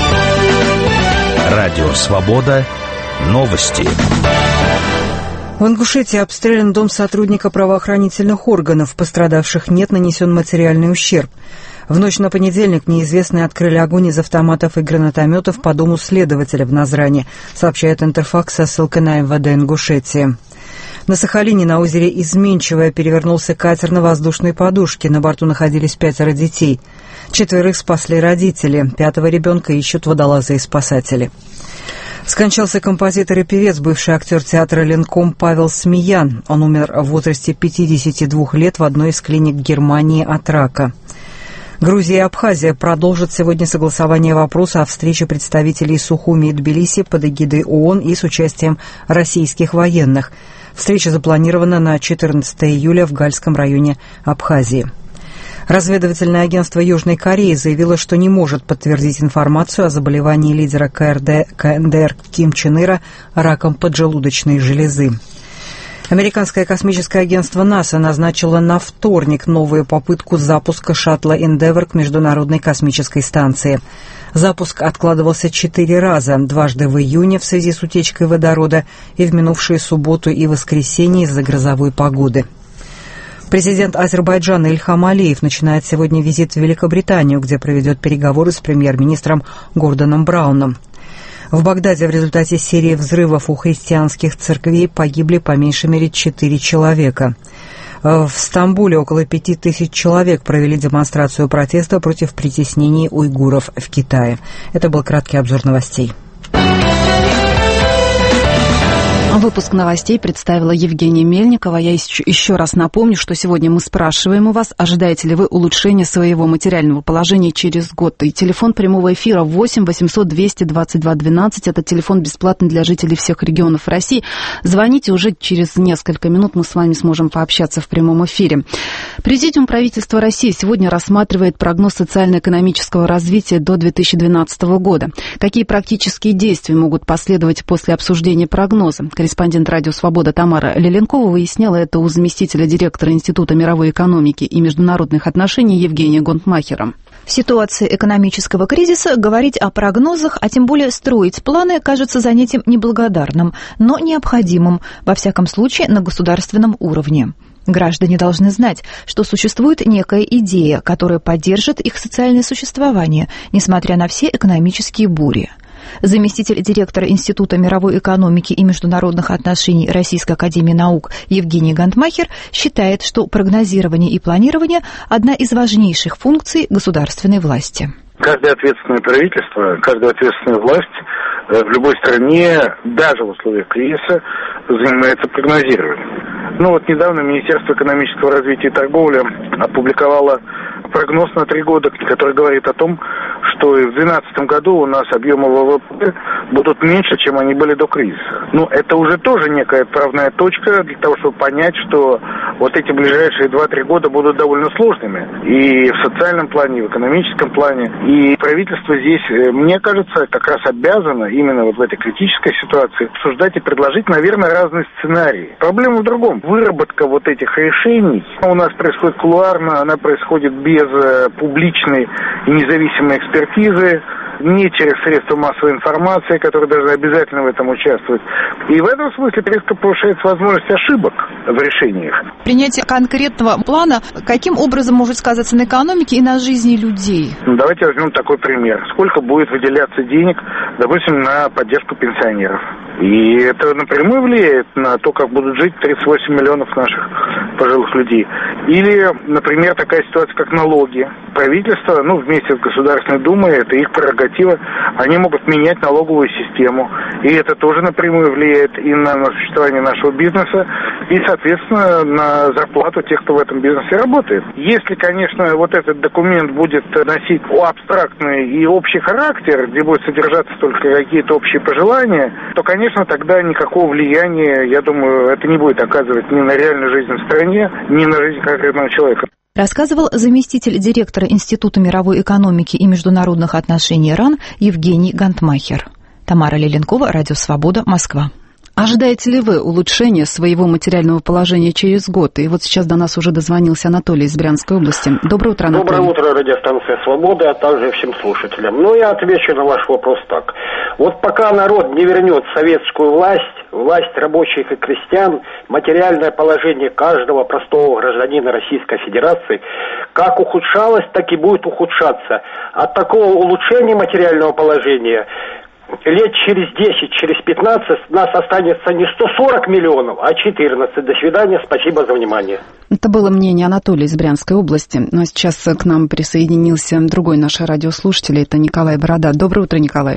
Радио «Свобода». Новости. В Ингушетии обстрелян дом сотрудника правоохранительных органов. Пострадавших нет, нанесен материальный ущерб. В ночь на понедельник неизвестные открыли огонь из автоматов и гранатометов по дому следователя в Назране, сообщает Интерфакс со ссылкой на эм вэ дэ Ингушетии. На Сахалине на озере Изменчивое перевернулся катер на воздушной подушке. На борту находились пятеро детей. Четверых спасли родители. Пятого ребенка ищут водолазы и спасатели. Скончался композитор и певец, бывший актер театра «Ленком» Павел Смеян. Он умер в возрасте пятидесяти двух лет в одной из клиник Германии от рака. Грузия и Абхазия продолжат сегодня согласование вопроса о встрече представителей Сухуми и Тбилиси под эгидой ООН и с участием российских военных. Встреча запланирована на четырнадцатое июля в Гальском районе Абхазии. Разведывательное агентство Южной Кореи заявило, что не может подтвердить информацию о заболевании лидера ка эр дэ, ка эн дэ эр Ким Чен Ира раком поджелудочной железы. Американское космическое агентство НАСА назначило на вторник новую попытку запуска шаттла «Эндевор» к Международной космической станции. Запуск откладывался четыре раза, дважды в июне в связи с утечкой водорода и в минувшие субботу и воскресенье из-за грозовой погоды. Президент Азербайджана Ильхам Алиев начинает сегодня визит в Великобританию, где проведет переговоры с премьер-министром Гордоном Брауном. В Багдаде в результате серии взрывов у христианских церквей погибли по меньшей мере четыре человека. В Стамбуле около пяти тысяч человек провели демонстрацию протеста против притеснений уйгуров в Китае. Это был краткий обзор новостей. Выпуск новостей представила Евгения Мельникова. Я еще раз напомню, что сегодня мы спрашиваем у вас, ожидаете ли вы улучшения своего материального положения через год. И телефон прямого эфира восемь восемьсот двести двадцать два двенадцать. Это телефон бесплатный для жителей всех регионов России. Звоните, уже через несколько минут мы с вами сможем пообщаться в прямом эфире. Президиум правительства России сегодня рассматривает прогноз социально-экономического развития до две тысячи двенадцатого года. Какие практические действия могут последовать после обсуждения прогноза? Корреспондент «Радио Свобода» Тамара Леленкова выясняла это у заместителя директора Института мировой экономики и международных отношений Евгения Гонтмахера. В ситуации экономического кризиса говорить о прогнозах, а тем более строить планы, кажется занятием неблагодарным, но необходимым, во всяком случае, на государственном уровне. Граждане должны знать, что существует некая идея, которая поддержит их социальное существование, несмотря на все экономические бури. Заместитель директора Института мировой экономики и международных отношений Российской академии наук Евгений Гонтмахер считает, что прогнозирование и планирование – одна из важнейших функций государственной власти. Каждое ответственное правительство, каждая ответственная власть в любой стране, даже в условиях кризиса, занимается прогнозированием. Ну вот недавно Министерство экономического развития и торговли опубликовало прогноз на три года, который говорит о том, что и в две тысячи двенадцатом году у нас объемы ВВП будут меньше, чем они были до кризиса. Ну, это уже тоже некая отправная точка для того, чтобы понять, что вот эти ближайшие два-три года будут довольно сложными. И в социальном плане, и в экономическом плане. И правительство здесь, мне кажется, как раз обязано именно вот в этой критической ситуации обсуждать и предложить, наверное, разные сценарии. Проблема в другом. Выработка вот этих решений у нас происходит кулуарно, она происходит без публичной и независимой экспертизы, не через средства массовой информации, которые должны обязательно в этом участвовать. И в этом смысле резко повышается возможность ошибок в решениях. Принятие конкретного плана каким образом может сказаться на экономике и на жизни людей? Ну, давайте возьмем такой пример. Сколько будет выделяться денег, допустим, на поддержку пенсионеров? И это напрямую влияет на то, как будут жить тридцать восемь миллионов наших пожилых людей. Или, например, такая ситуация, как налоги. Правительство, ну, вместе с Государственной Думой, это их прерогатива, они могут менять налоговую систему. И это тоже напрямую влияет и на, на существование нашего бизнеса, и, соответственно, на зарплату тех, кто в этом бизнесе работает. Если, конечно, вот этот документ будет носить абстрактный и общий характер, где будет содержаться только какие-то общие пожелания, то, конечно, тогда никакого влияния, я думаю, это не будет оказывать ни на реальную жизнь в стране, ни на жизнь конкретного человека. Рассказывал заместитель директора Института мировой экономики и международных отношений РАН Евгений Гантмахер. Тамара Леленкова, Радио Свобода, Москва. Ожидаете ли вы улучшения своего материального положения через год? И вот сейчас до нас уже дозвонился Анатолий из Брянской области. Доброе утро, Анатолий. Доброе утро, радиостанция «Свобода», а также всем слушателям. Ну, я отвечу на ваш вопрос так. Вот пока народ не вернет советскую власть, власть рабочих и крестьян, материальное положение каждого простого гражданина Российской Федерации как ухудшалось, так и будет ухудшаться. От такого улучшения материального положения лет через десять, через пятнадцать нас останется не сто сорок миллионов, а четырнадцать. До свидания, спасибо за внимание. Это было мнение Анатолия из Брянской области. Ну а сейчас к нам присоединился другой наш радиослушатель, это Николай Борода. Доброе утро, Николай.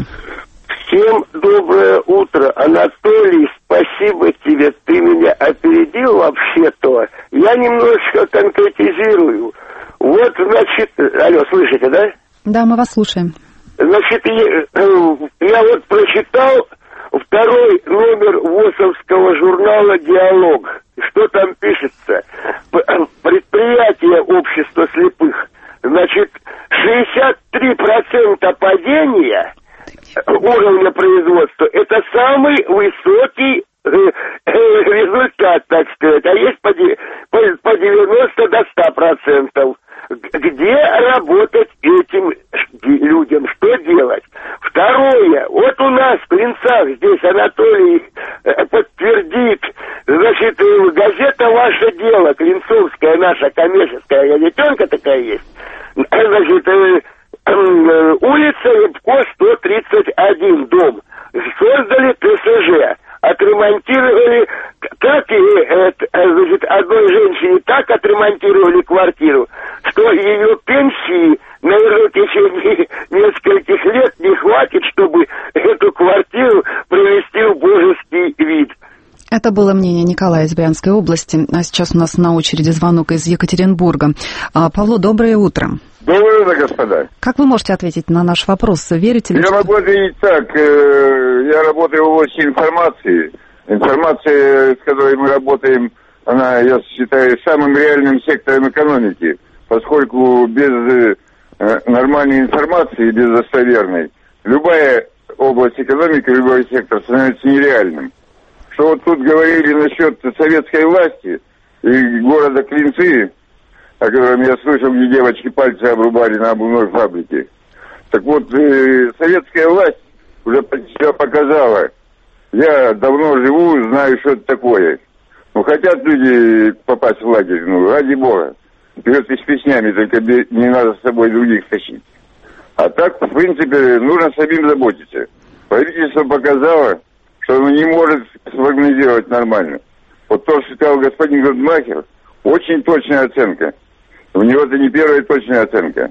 Всем доброе утро, Анатолий, спасибо тебе, ты меня опередил вообще-то. Я немножечко конкретизирую. Вот, значит, алло, слышите, да? Да, мы вас слушаем. Значит, я, я вот прочитал второй номер ВОСовского журнала «Диалог». Что там пишется? Предприятие общества слепых. Значит, шестьдесят три процента падения уровня производства – это самый высокий результат, так сказать. А есть по девяносто до ста процентов. Где работать этим людям? Что делать? Второе. Вот у нас в Клинцах, здесь Анатолий подтвердит, значит, газета «Ваше дело», клинцовская наша коммерческая газетенка такая есть. Значит, улица Лепко, сто тридцать один, дом. Создали ТСЖ. Отремонтировали, как и, значит, одной женщине так отремонтировали квартиру, что ее пенсии, наверное, в течение нескольких лет не хватит, чтобы эту квартиру привести в божеский вид. Это было мнение Николая из Брянской области. А сейчас у нас на очереди звонок из Екатеринбурга. Павло, доброе утро. Доброе утро, господа. Как вы можете ответить на наш вопрос? Верите ли? Я что... могу ответить так. Я работаю в области информации. Информация, с которой мы работаем, она, я считаю, самым реальным сектором экономики, поскольку без нормальной информации, без достоверной, любая область экономики, любой сектор становится нереальным. Что вот тут говорили насчет советской власти и города Клинцы, о котором я слышал, где девочки пальцы обрубали на обувной фабрике. Так вот, э, советская власть уже себя показала. Я давно живу, знаю, что это такое. Ну, хотят люди попасть в лагерь, ну, ради бога. Вперед и с песнями, только не надо с собой других тащить. А так, в принципе, нужно самим заботиться. Правительство показало, что оно не может спрогнозировать нормально. Вот то, что сказал господин Гантмахер, очень точная оценка. У него это не первая точная оценка.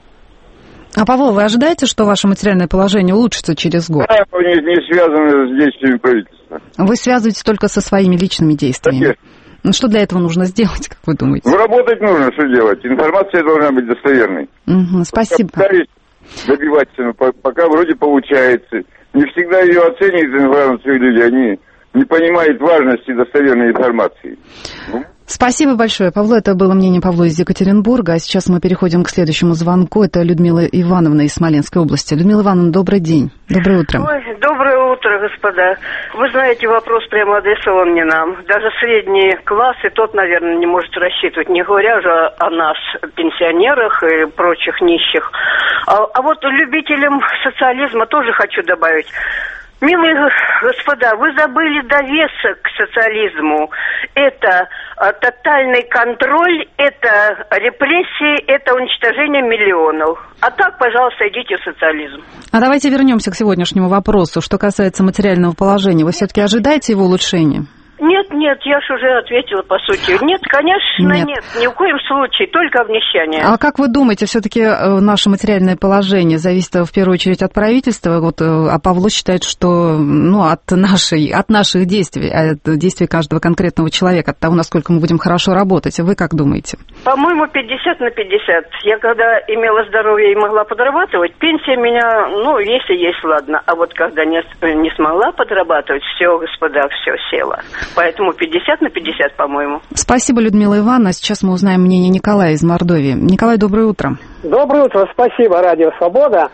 А, Павел, вы ожидаете, что ваше материальное положение улучшится через год? Да, не, не связано с действиями правительства. Вы связываете только со своими личными действиями? Конечно. Ну, что для этого нужно сделать, как вы думаете? Ну, работать нужно, что делать. Информация должна быть достоверной. Угу, спасибо. Я пытаюсь добиваться, но пока вроде получается. Не всегда ее оценивают информацию люди, они не понимают важности достоверной информации. Ну. Спасибо большое, Павло. Это было мнение Павла из Екатеринбурга. А сейчас мы переходим к следующему звонку. Это Людмила Ивановна из Смоленской области. Людмила Ивановна, добрый день. Доброе утро. Ой, доброе утро, господа. Вы знаете, вопрос прямо адресован не нам. Даже средний класс и тот, наверное, не может рассчитывать, не говоря же о нас, пенсионерах и прочих нищих. А, а вот любителям социализма тоже хочу добавить. Милые господа, вы забыли довесок к социализму. Это а, тотальный контроль, это репрессии, это уничтожение миллионов. А так, пожалуйста, идите в социализм. А давайте вернемся к сегодняшнему вопросу. Что касается материального положения, вы все-таки ожидаете его улучшения? Нет, нет, я же уже ответила, по сути. Нет, конечно, нет, нет ни в коем случае, только обнищание. А как вы думаете, все-таки наше материальное положение зависит в первую очередь от правительства? Вот, а Павло считает, что ну, от, нашей, от наших действий, от действий каждого конкретного человека, от того, насколько мы будем хорошо работать. Вы как думаете? По-моему, пятьдесят на пятьдесят. Я когда имела здоровье и могла подрабатывать, пенсия меня, ну, если есть, ладно. А вот когда не, не смогла подрабатывать, все, господа, все село. Поэтому пятьдесят на пятьдесят, по-моему. Спасибо, Людмила Ивановна. Сейчас мы узнаем мнение Николая из Мордовии. Николай, доброе утро. Доброе утро, спасибо, Радио Свобода.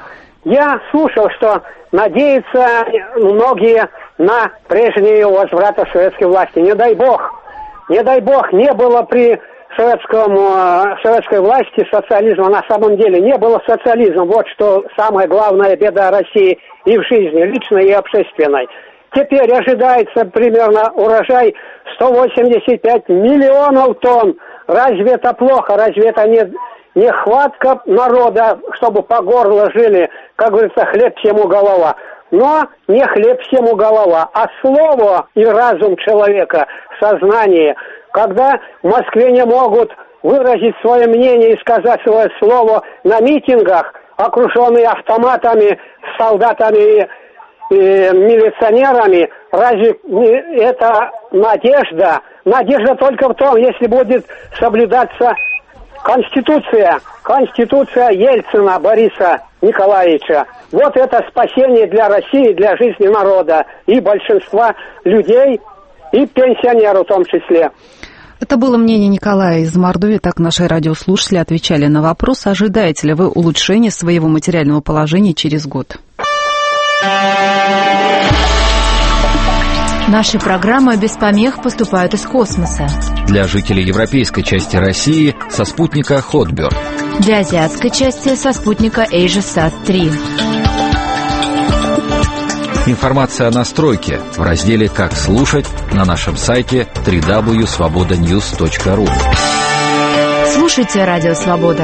Я слушал, что надеются многие на прежний возврат советской власти. Не дай бог, не дай бог, не было при советском, советской власти социализма. На самом деле не было социализма. Вот что самая главная беда России и в жизни, личной и общественной. Теперь ожидается примерно урожай сто восемьдесят пять миллионов тонн. Разве это плохо? Разве это не нехватка народа, чтобы по горло жили, как говорится, хлеб всему голова? Но не хлеб всему голова, а слово и разум человека, сознание. Когда в Москве не могут выразить свое мнение и сказать свое слово на митингах, окруженные автоматами, солдатами и милиционерами, разве это надежда? Надежда только в том, если будет соблюдаться Конституция, Конституция Ельцина Бориса Николаевича. Вот это спасение для России, для жизни народа и большинства людей, и пенсионеров в том числе. Это было мнение Николая из Мордовии. Так наши радиослушатели отвечали на вопрос, ожидаете ли вы улучшения своего материального положения через год. Наши программы без помех поступают из космоса. Для жителей европейской части России со спутника Hotbird. Для азиатской части со спутника AsiaSat три. Информация о настройке в разделе «Как слушать» на нашем сайте дабл ю дабл ю дабл ю точка свобода ньюс точка ру. Слушайте Радио Свобода.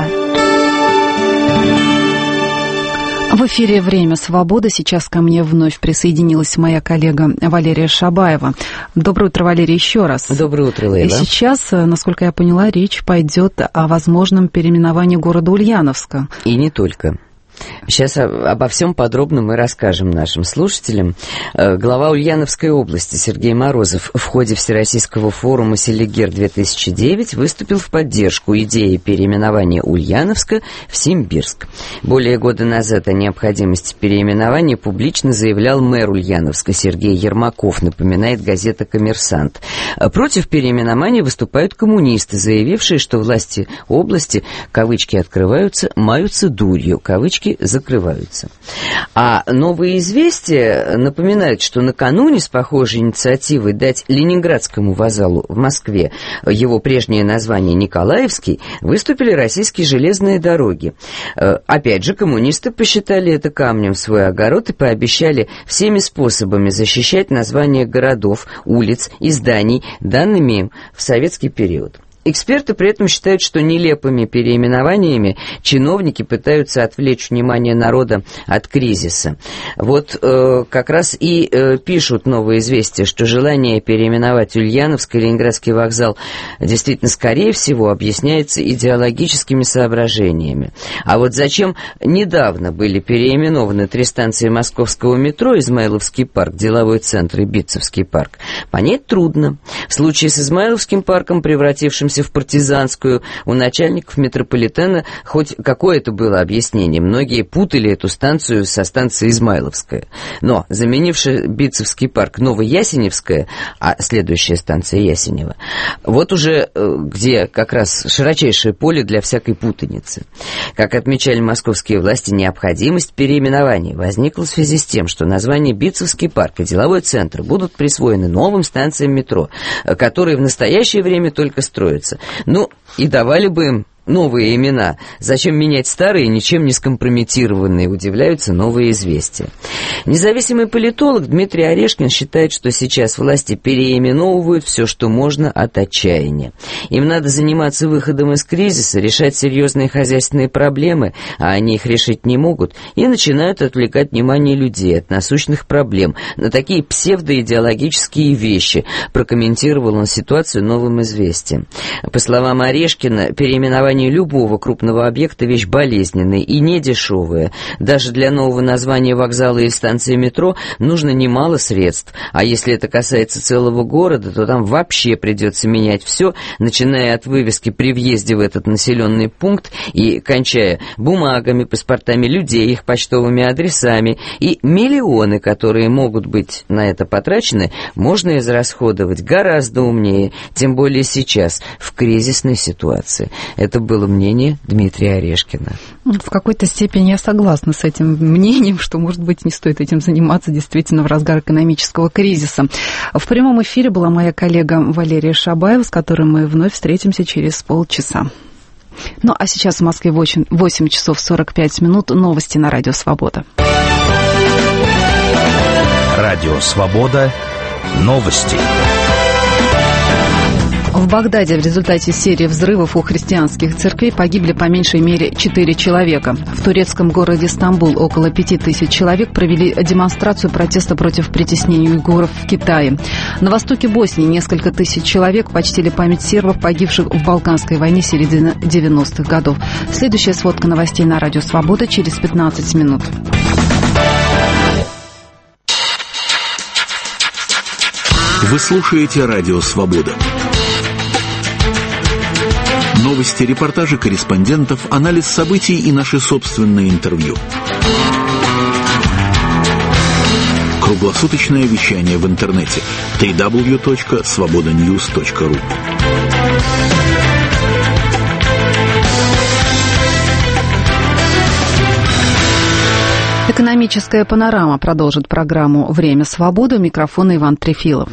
В эфире «Время свободы». Сейчас ко мне вновь присоединилась моя коллега Валерия Шабаева. Доброе утро, Валерия, еще раз. Доброе утро, Лейла. Сейчас, насколько я поняла, речь пойдет о возможном переименовании города Ульяновска. И не только. Сейчас обо всем подробно мы расскажем нашим слушателям. Глава Ульяновской области Сергей Морозов в ходе Всероссийского форума «Селигер-две тысячи девять» выступил в поддержку идеи переименования Ульяновска в Симбирск. Более года назад о необходимости переименования публично заявлял мэр Ульяновска Сергей Ермаков, напоминает газета «Коммерсант». Против переименования выступают коммунисты, заявившие, что власти области, кавычки открываются, маются дурью, кавычки закрываются. А новые известия напоминают, что накануне с похожей инициативой дать Ленинградскому вокзалу в Москве его прежнее название Николаевский выступили российские железные дороги. Опять же, коммунисты посчитали это камнем в свой огород и пообещали всеми способами защищать названия городов, улиц и зданий, данными им в советский период. Эксперты при этом считают, что нелепыми переименованиями чиновники пытаются отвлечь внимание народа от кризиса. Вот э, как раз и э, пишут «Новое известие», что желание переименовать Ульяновск и Ленинградский вокзал действительно, скорее всего, объясняется идеологическими соображениями. А вот зачем недавно были переименованы три станции московского метро, Измайловский парк, Деловой центр и Битцевский парк, понять трудно. В случае с Измайловским парком, превратившимся в партизанскую, у начальников метрополитена хоть какое-то было объяснение. Многие путали эту станцию со станцией Измайловская. Но заменивший Битцевский парк Новоясеневская, а следующая станция Ясенева, вот уже где как раз широчайшее поле для всякой путаницы. Как отмечали московские власти, необходимость переименования возникла в связи с тем, что название Битцевский парк и Деловой центр будут присвоены новым станциям метро, которые в настоящее время только строятся. Ну, и давали бы им новые имена. Зачем менять старые, ничем не скомпрометированные, удивляются «Новые известия». Независимый политолог Дмитрий Орешкин считает, что сейчас власти переименовывают все, что можно, от отчаяния. Им надо заниматься выходом из кризиса, решать серьезные хозяйственные проблемы, а они их решить не могут, и начинают отвлекать внимание людей от насущных проблем на такие псевдоидеологические вещи, прокомментировал он ситуацию «Новым известием». По словам Орешкина, переименование любого крупного объекта вещь болезненная и недешевая. Даже для нового названия вокзала и станции метро нужно немало средств, а если это касается целого города, то там вообще придется менять все, начиная от вывески при въезде в этот населенный пункт и кончая бумагами, паспортами людей, их почтовыми адресами, и миллионы, которые могут быть на это потрачены, можно израсходовать гораздо умнее, тем более сейчас, в кризисной ситуации. Это было мнение Дмитрия Орешкина. В какой-то степени я согласна с этим мнением, что, может быть, не стоит этим заниматься действительно в разгар экономического кризиса. В прямом эфире была моя коллега Валерия Шабаева, с которой мы вновь встретимся через полчаса. Ну, а сейчас в Москве восемь часов сорок пять минут. Новости на Радио Свобода. Радио Свобода. Новости. В Багдаде в результате серии взрывов у христианских церквей погибли по меньшей мере четыре человека. В турецком городе Стамбул около пяти тысяч человек провели демонстрацию протеста против притеснения уйгуров в Китае. На востоке Боснии несколько тысяч человек почтили память сербов, погибших в Балканской войне середины девяностых годов. Следующая сводка новостей на Радио Свобода через пятнадцать минут. Вы слушаете Радио Свобода. Новости, репортажи корреспондентов, анализ событий и наши собственные интервью. Круглосуточное вещание в интернете дабл ю дабл ю дабл ю точка свобода ньюс точка ру. Экономическая панорама продолжит программу «Время свободы». У микрофона Иван Трефилов.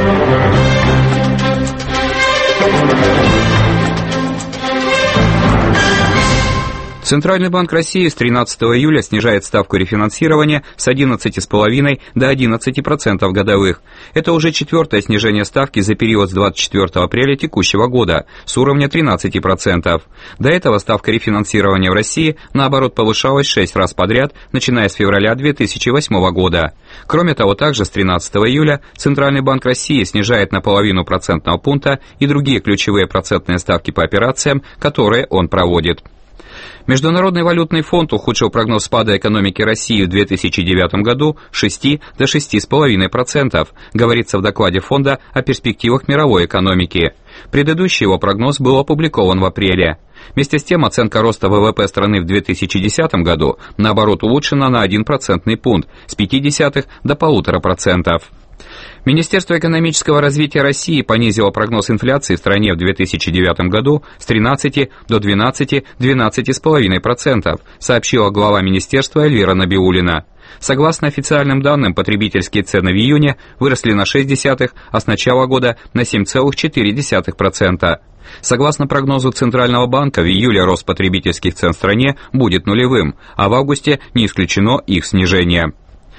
Центральный банк России с тринадцатого июля снижает ставку рефинансирования с одиннадцати целых пяти десятых до одиннадцати процентов годовых. Это уже четвертое снижение ставки за период с двадцать четвёртого апреля текущего года с уровня тринадцати процентов. До этого ставка рефинансирования в России, наоборот, повышалась шесть раз подряд, начиная с февраля две тысячи восьмого года. Кроме того, также с тринадцатого июля Центральный банк России снижает на половину процентного пункта и другие ключевые процентные ставки по операциям, которые он проводит. Международный валютный фонд ухудшил прогноз спада экономики России в две тысячи девятом году с шести до шести целых пяти десятых процента, говорится в докладе фонда о перспективах мировой экономики. Предыдущий его прогноз был опубликован в апреле. Вместе с тем, оценка роста ВВП страны в две тысячи десятом году, наоборот, улучшена на один процентный пункт с пяти десятых до полутора процентов. Министерство экономического развития России понизило прогноз инфляции в стране в две тысячи девятом году с тринадцати до двенадцати — двенадцати целых пяти десятых процента, сообщила глава министерства Эльвира Набиуллина. Согласно официальным данным, потребительские цены в июне выросли на шесть десятых, а с начала года на семь целых четыре десятых процента. Согласно прогнозу Центрального банка, в июле рост потребительских цен в стране будет нулевым, а в августе не исключено их снижение.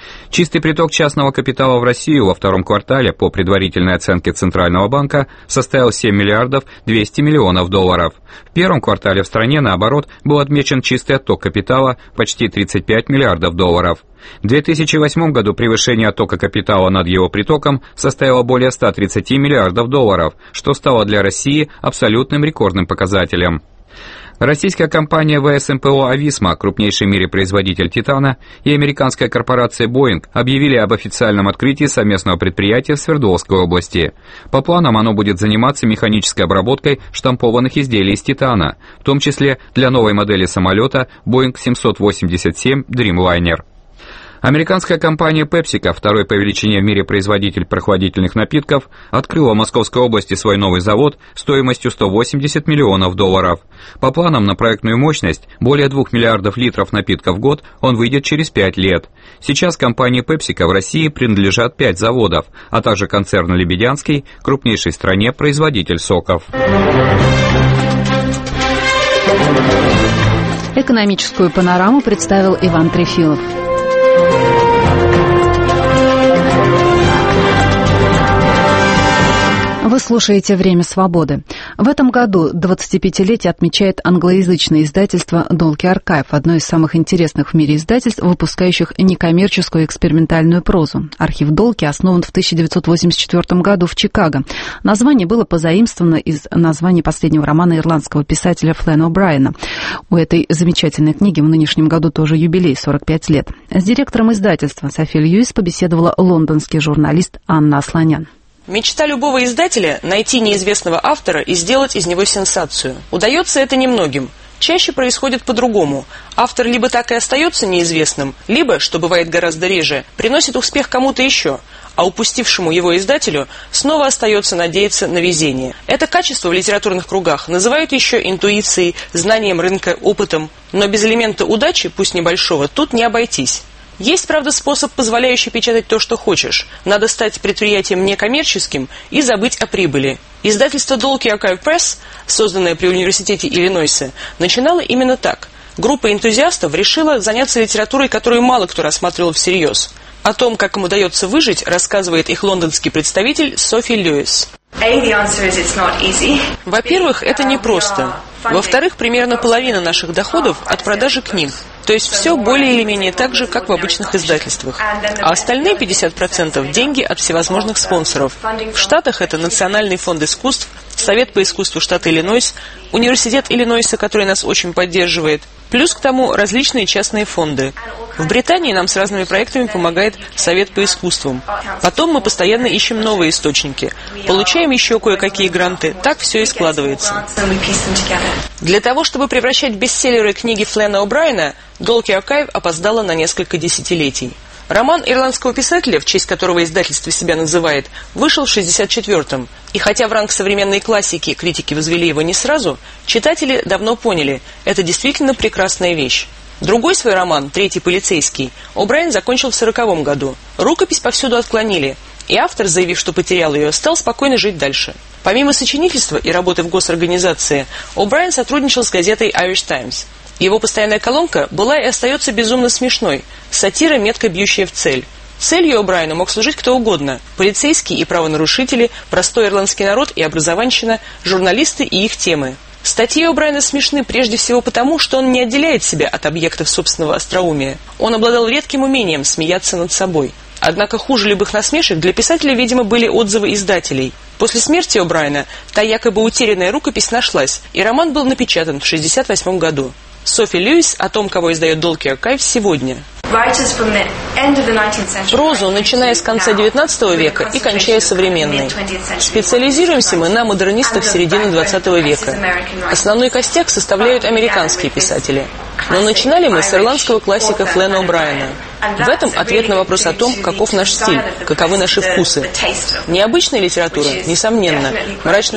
Чистый приток частного капитала в Россию во втором квартале по предварительной оценке Центрального банка составил семь миллиардов двести миллионов долларов. В первом квартале в стране, наоборот, был отмечен чистый отток капитала почти тридцать пять миллиардов долларов. В две тысячи восьмом году превышение оттока капитала над его притоком составило более ста тридцати миллиардов долларов, что стало для России абсолютным рекордным показателем. Российская компания вэ эс эм пэ о «Ависма», крупнейший в мире производитель титана, и американская корпорация «Боинг» объявили об официальном открытии совместного предприятия в Свердловской области. По планам оно будет заниматься механической обработкой штампованных изделий из титана, в том числе для новой модели самолета «Боинг семьсот восемьдесят семь Dreamliner». Американская компания PepsiCo, второй по величине в мире производитель прохладительных напитков, открыла в Московской области свой новый завод стоимостью сто восемьдесят миллионов долларов. По планам на проектную мощность более двух миллиардов литров напитка в год он выйдет через пять лет. Сейчас компании PepsiCo в России принадлежат пять заводов, а также концерну «Лебедянский», крупнейший в стране производитель соков. Экономическую панораму представил Иван Трефилов. Вы слушаете «Время свободы». В этом году двадцатипятилетие отмечает англоязычное издательство «Долки Аркайв», одно из самых интересных в мире издательств, выпускающих некоммерческую экспериментальную прозу. Архив «Долки» основан в тысяча девятьсот восемьдесят четвёртом году в Чикаго. Название было позаимствовано из названия последнего романа ирландского писателя Флена О'Брайена. У этой замечательной книги в нынешнем году тоже юбилей, сорок пять лет. С директором издательства Софией Льюис побеседовала лондонский журналист Анна Асланян. Мечта любого издателя – найти неизвестного автора и сделать из него сенсацию. Удается это немногим. Чаще происходит по-другому. Автор либо так и остается неизвестным, либо, что бывает гораздо реже, приносит успех кому-то еще, а упустившему его издателю снова остается надеяться на везение. Это качество в литературных кругах называют еще интуицией, знанием рынка, опытом. Но без элемента удачи, пусть небольшого, тут не обойтись. Есть, правда, способ, позволяющий печатать то, что хочешь. Надо стать предприятием некоммерческим и забыть о прибыли. Издательство Долки Archive Press, созданное при университете Иллинойса, начинало именно так. Группа энтузиастов решила заняться литературой, которую мало кто рассматривал всерьез. О том, как им удается выжить, рассказывает их лондонский представитель Софи Льюис. Во-первых, это непросто. Во-вторых, примерно половина наших доходов от продажи книг. То есть все более или менее так же, как в обычных издательствах. А остальные пятьдесят процентов – деньги от всевозможных спонсоров. В Штатах это Национальный фонд искусств, Совет по искусству штата Иллинойс, Университет Иллинойса, который нас очень поддерживает, плюс к тому различные частные фонды. В Британии нам с разными проектами помогает Совет по искусствам. Потом мы постоянно ищем новые источники, получаем еще кое-какие гранты, так все и складывается. Для того, чтобы превращать бестселлеры книги Флена О'Брайена, Долки Аркайв опоздала на несколько десятилетий. Роман ирландского писателя, в честь которого издательство себя называет, вышел в шестьдесят четвёртом. И хотя в ранг современной классики критики возвели его не сразу, читатели давно поняли – это действительно прекрасная вещь. Другой свой роман, «Третий полицейский», О'Брайен закончил в сороковом году. Рукопись повсюду отклонили, и автор, заявив, что потерял ее, стал спокойно жить дальше. Помимо сочинительства и работы в госорганизации, О'Брайен сотрудничал с газетой Irish Times. Его постоянная колонка была и остается безумно смешной, сатира, метко бьющая в цель. Целью О'Брайена мог служить кто угодно – полицейские и правонарушители, простой ирландский народ и образованщина, журналисты и их темы. Статьи О'Брайена смешны прежде всего потому, что он не отделяет себя от объектов собственного остроумия. Он обладал редким умением смеяться над собой. Однако хуже любых насмешек для писателя, видимо, были отзывы издателей. После смерти О'Брайена та якобы утерянная рукопись нашлась, и роман был напечатан в шестьдесят восьмом году. Софи Льюис о том, кого издает Долки Аркайв сегодня. Прозу, начиная с конца девятнадцатого века и кончая современной. Специализируемся мы на модернистах середины двадцатого века. Основной костяк составляют американские писатели. Но начинали мы с ирландского классика Флена О'Брайена. В этом ответ на вопрос о том, каков наш стиль, каковы наши вкусы. Необычная литература, несомненно.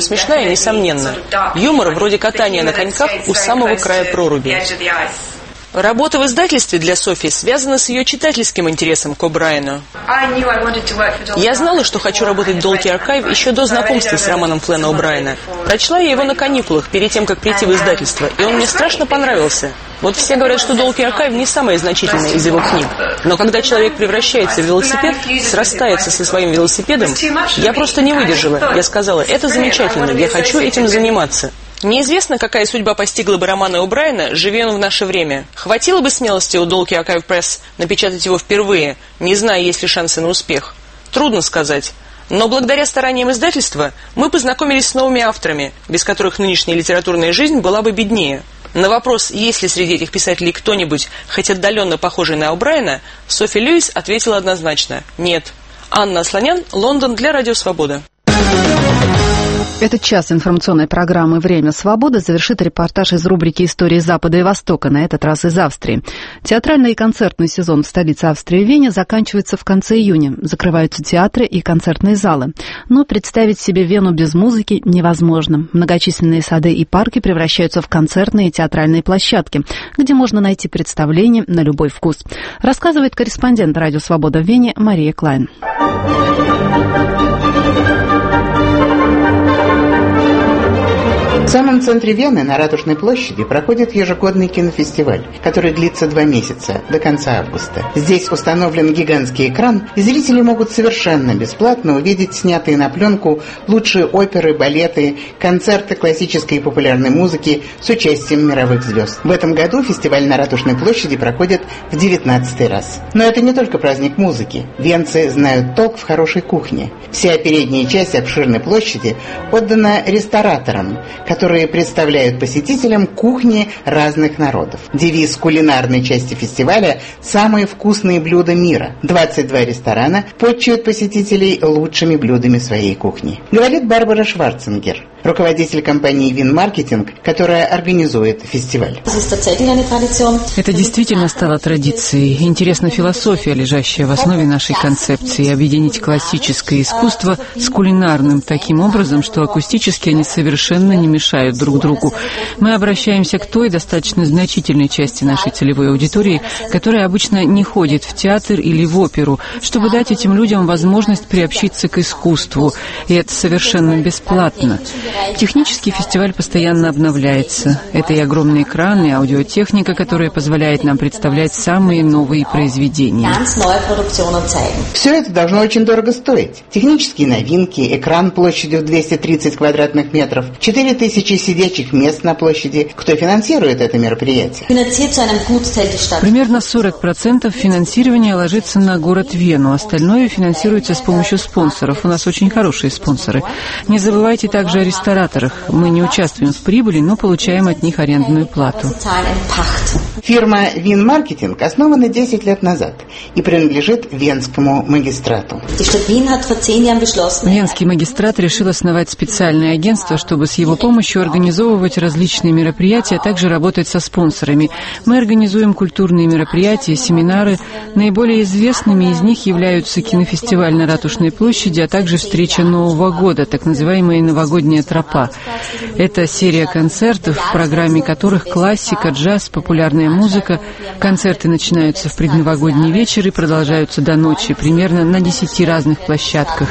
Мрачно-смешная, несомненно. Юмор вроде катания на коньках у самого края проруби. Работа в издательстве для Софи связана с ее читательским интересом к О'Брайену. Я знала, что хочу работать в Долки Аркайв еще до знакомства с романом Флена О'Брайена. Прочла я его на каникулах, перед тем, как прийти в издательство, и он мне страшно понравился. Вот все говорят, что Долки Аркайв не самая значительная из его книг. Но когда человек превращается в велосипед, срастается со своим велосипедом, я просто не выдержала. Я сказала, это замечательно, я хочу этим заниматься. Неизвестно, какая судьба постигла бы романа О'Брайена, живи он в наше время. Хватило бы смелости у Долки Аркайв Пресс напечатать его впервые, не зная, есть ли шансы на успех. Трудно сказать. Но благодаря стараниям издательства мы познакомились с новыми авторами, без которых нынешняя литературная жизнь была бы беднее. На вопрос, есть ли среди этих писателей кто-нибудь, хоть отдаленно похожий на О'Брайена, Софи Льюис ответила однозначно – нет. Анна Асланян, Лондон, для Радио Свобода. Этот час информационной программы «Время свободы» завершит репортаж из рубрики «Истории Запада и Востока», на этот раз из Австрии. Театральный и концертный сезон в столице Австрии Вене заканчивается в конце июня. Закрываются театры и концертные залы. Но представить себе Вену без музыки невозможно. Многочисленные сады и парки превращаются в концертные и театральные площадки, где можно найти представления на любой вкус. Рассказывает корреспондент «Радио Свобода» в Вене Мария Клайн. В самом центре Вены, на Ратушной площади, проходит ежегодный кинофестиваль, который длится два месяца, до конца августа. Здесь установлен гигантский экран, и зрители могут совершенно бесплатно увидеть снятые на пленку лучшие оперы, балеты, концерты классической и популярной музыки с участием мировых звезд. В этом году фестиваль на Ратушной площади проходит в девятнадцатый раз. Но это не только праздник музыки. Венцы знают толк в хорошей кухне. Вся передняя часть обширной площади отдана рестораторам, которые представляют посетителям кухни разных народов. Девиз кулинарной части фестиваля «Самые вкусные блюда мира». двадцать два ресторана подчуют посетителей лучшими блюдами своей кухни. Говорит Барбара Шварценгер, руководитель компании «Вин-маркетинг», которая организует фестиваль. Это действительно стало традицией. Интересна философия, лежащая в основе нашей концепции, объединить классическое искусство с кулинарным таким образом, что акустически они совершенно не мешают друг другу. Мы обращаемся к той достаточно значительной части нашей целевой аудитории, которая обычно не ходит в театр или в оперу, чтобы дать этим людям возможность приобщиться к искусству. И это совершенно бесплатно. Технический фестиваль постоянно обновляется. Это и огромные экраны, и аудиотехника, которая позволяет нам представлять самые новые произведения. Все это должно очень дорого стоить. Технические новинки, экран площадью в двести тридцать квадратных метров, четыре тысячи сидячих мест на площади. Кто финансирует это мероприятие? Примерно сорок процентов финансирования ложится на город Вену. Остальное финансируется с помощью спонсоров. У нас очень хорошие спонсоры. Не забывайте также о рестораторах. Мы не участвуем в прибыли, но получаем от них арендную плату. Фирма «Вин-маркетинг» основана десять лет назад и принадлежит Венскому магистрату. Венский магистрат решил основать специальное агентство, чтобы с его помощью организовывать различные мероприятия, а также работать со спонсорами. Мы организуем культурные мероприятия, семинары. Наиболее известными из них являются кинофестиваль на Ратушной площади, а также встреча Нового года, так называемая новогодняя тропа. Это серия концертов, в программе которых классика, джаз, популярная музыка. Концерты начинаются в предновогодний вечер и продолжаются до ночи, примерно на десяти разных площадках.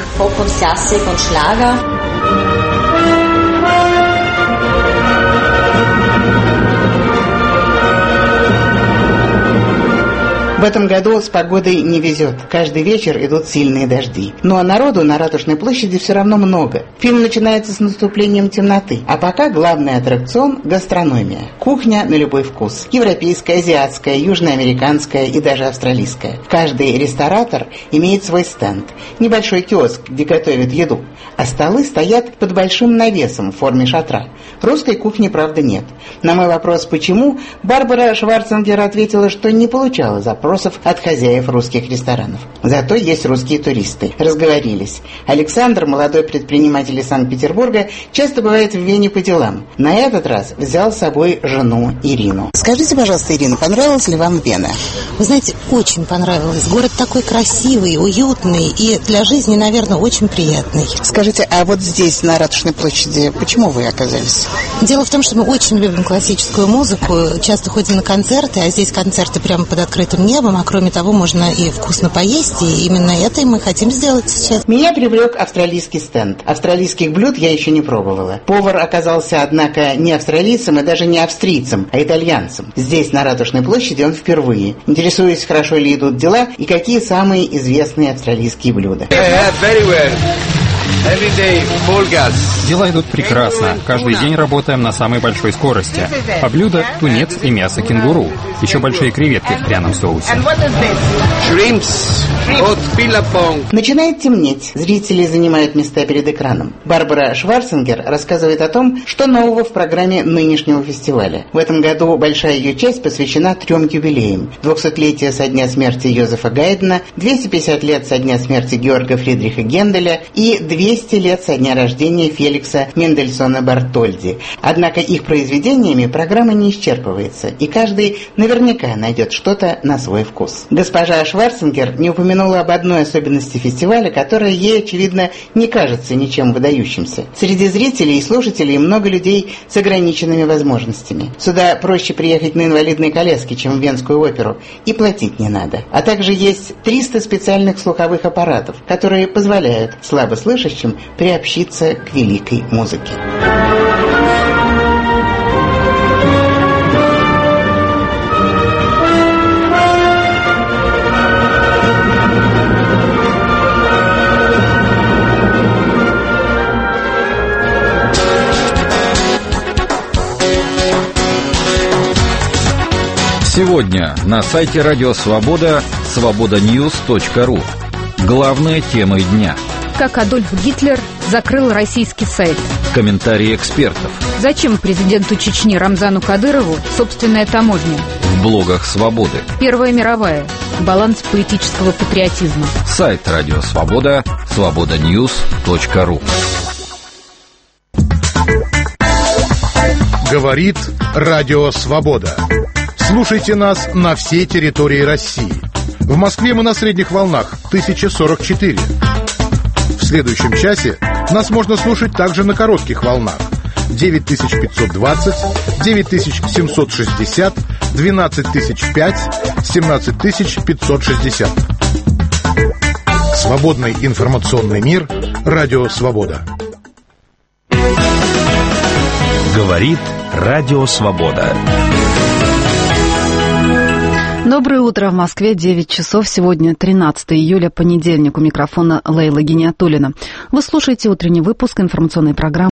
В этом году с погодой не везет. Каждый вечер идут сильные дожди. Но народу на Ратушной площади все равно много. Фильм начинается с наступлением темноты. А пока главный аттракцион – гастрономия. Кухня на любой вкус. Европейская, азиатская, южноамериканская и даже австралийская. Каждый ресторатор имеет свой стенд. Небольшой киоск, где готовят еду. А столы стоят под большим навесом в форме шатра. Русской кухни, правда, нет. На мой вопрос «почему?», Барбара Шварценгер ответила, что не получала запрос от хозяев русских ресторанов. Зато есть русские туристы. Разговорились. Александр, молодой предприниматель из Санкт-Петербурга, часто бывает в Вене по делам. На этот раз взял с собой жену Ирину. Скажите, пожалуйста, Ирина, понравилась ли вам Вена? Вы знаете, очень понравилось. Город такой красивый, уютный и для жизни, наверное, очень приятный. Скажите, а вот здесь, на Ратушной площади, почему вы оказались? Дело в том, что мы очень любим классическую музыку, часто ходим на концерты, а здесь концерты прямо под открытым небом, а кроме того, можно и вкусно поесть, и именно это и мы хотим сделать сейчас. Меня привлек австралийский стенд. Австралийских блюд я еще не пробовала. Повар оказался, однако, не австралийцем и даже не австрийцем, а итальянцем. Здесь, на Ратушной площади, он впервые. Интересуюсь, хорошо ли идут дела и какие самые известные австралийские блюда. Дела идут прекрасно. Каждый день работаем на самой большой скорости. А блюда – тунец и мясо кенгуру. Еще большие креветки в пряном соусе. Начинает темнеть. Зрители занимают места перед экраном. Барбара Шварценгер рассказывает о том, что нового в программе нынешнего фестиваля. В этом году большая ее часть посвящена трем юбилеям. двухсотлетие со дня смерти Йозефа Гайдна, двести пятьдесят лет со дня смерти Георга Фридриха Генделя и двести лет со дня рождения Феликса Мендельсона Бартольди. Однако их произведениями программа не исчерпывается, и каждый наверняка найдет что-то на свой вкус. Госпожа Шварценгер не упомянула об одной особенности фестиваля, которая ей, очевидно, не кажется ничем выдающимся. Среди зрителей и слушателей много людей с ограниченными возможностями. Сюда проще приехать на инвалидной коляске, чем в Венскую оперу, и платить не надо. А также есть триста специальных слуховых аппаратов, которые позволяют слабослышащим приобщиться к великой музыке. Сегодня на сайте Радио Свобода свобода ньюс точка ру. Главные темы дня. Как Адольф Гитлер закрыл российский сайт. Комментарии экспертов. Зачем президенту Чечни Рамзану Кадырову собственная таможня? В блогах Свободы. Первая мировая. Баланс политического патриотизма. Сайт Радио Свобода свобода ньюс точка ру. Говорит Радио Свобода. Слушайте нас на всей территории России. В Москве мы на средних волнах тысяча сорок четыре. В следующем часе нас можно слушать также на коротких волнах девять тысяч пятьсот двадцать, девять тысяч семьсот шестьдесят, двенадцать тысяч пять, семнадцать тысяч пятьсот шестьдесят. Свободный информационный мир. Радио Свобода. Говорит Радио Свобода. Доброе утро. В Москве девять часов. Сегодня тринадцатое июля, понедельник. У микрофона Лейла Гиниатуллина. Вы слушаете утренний выпуск информационной программы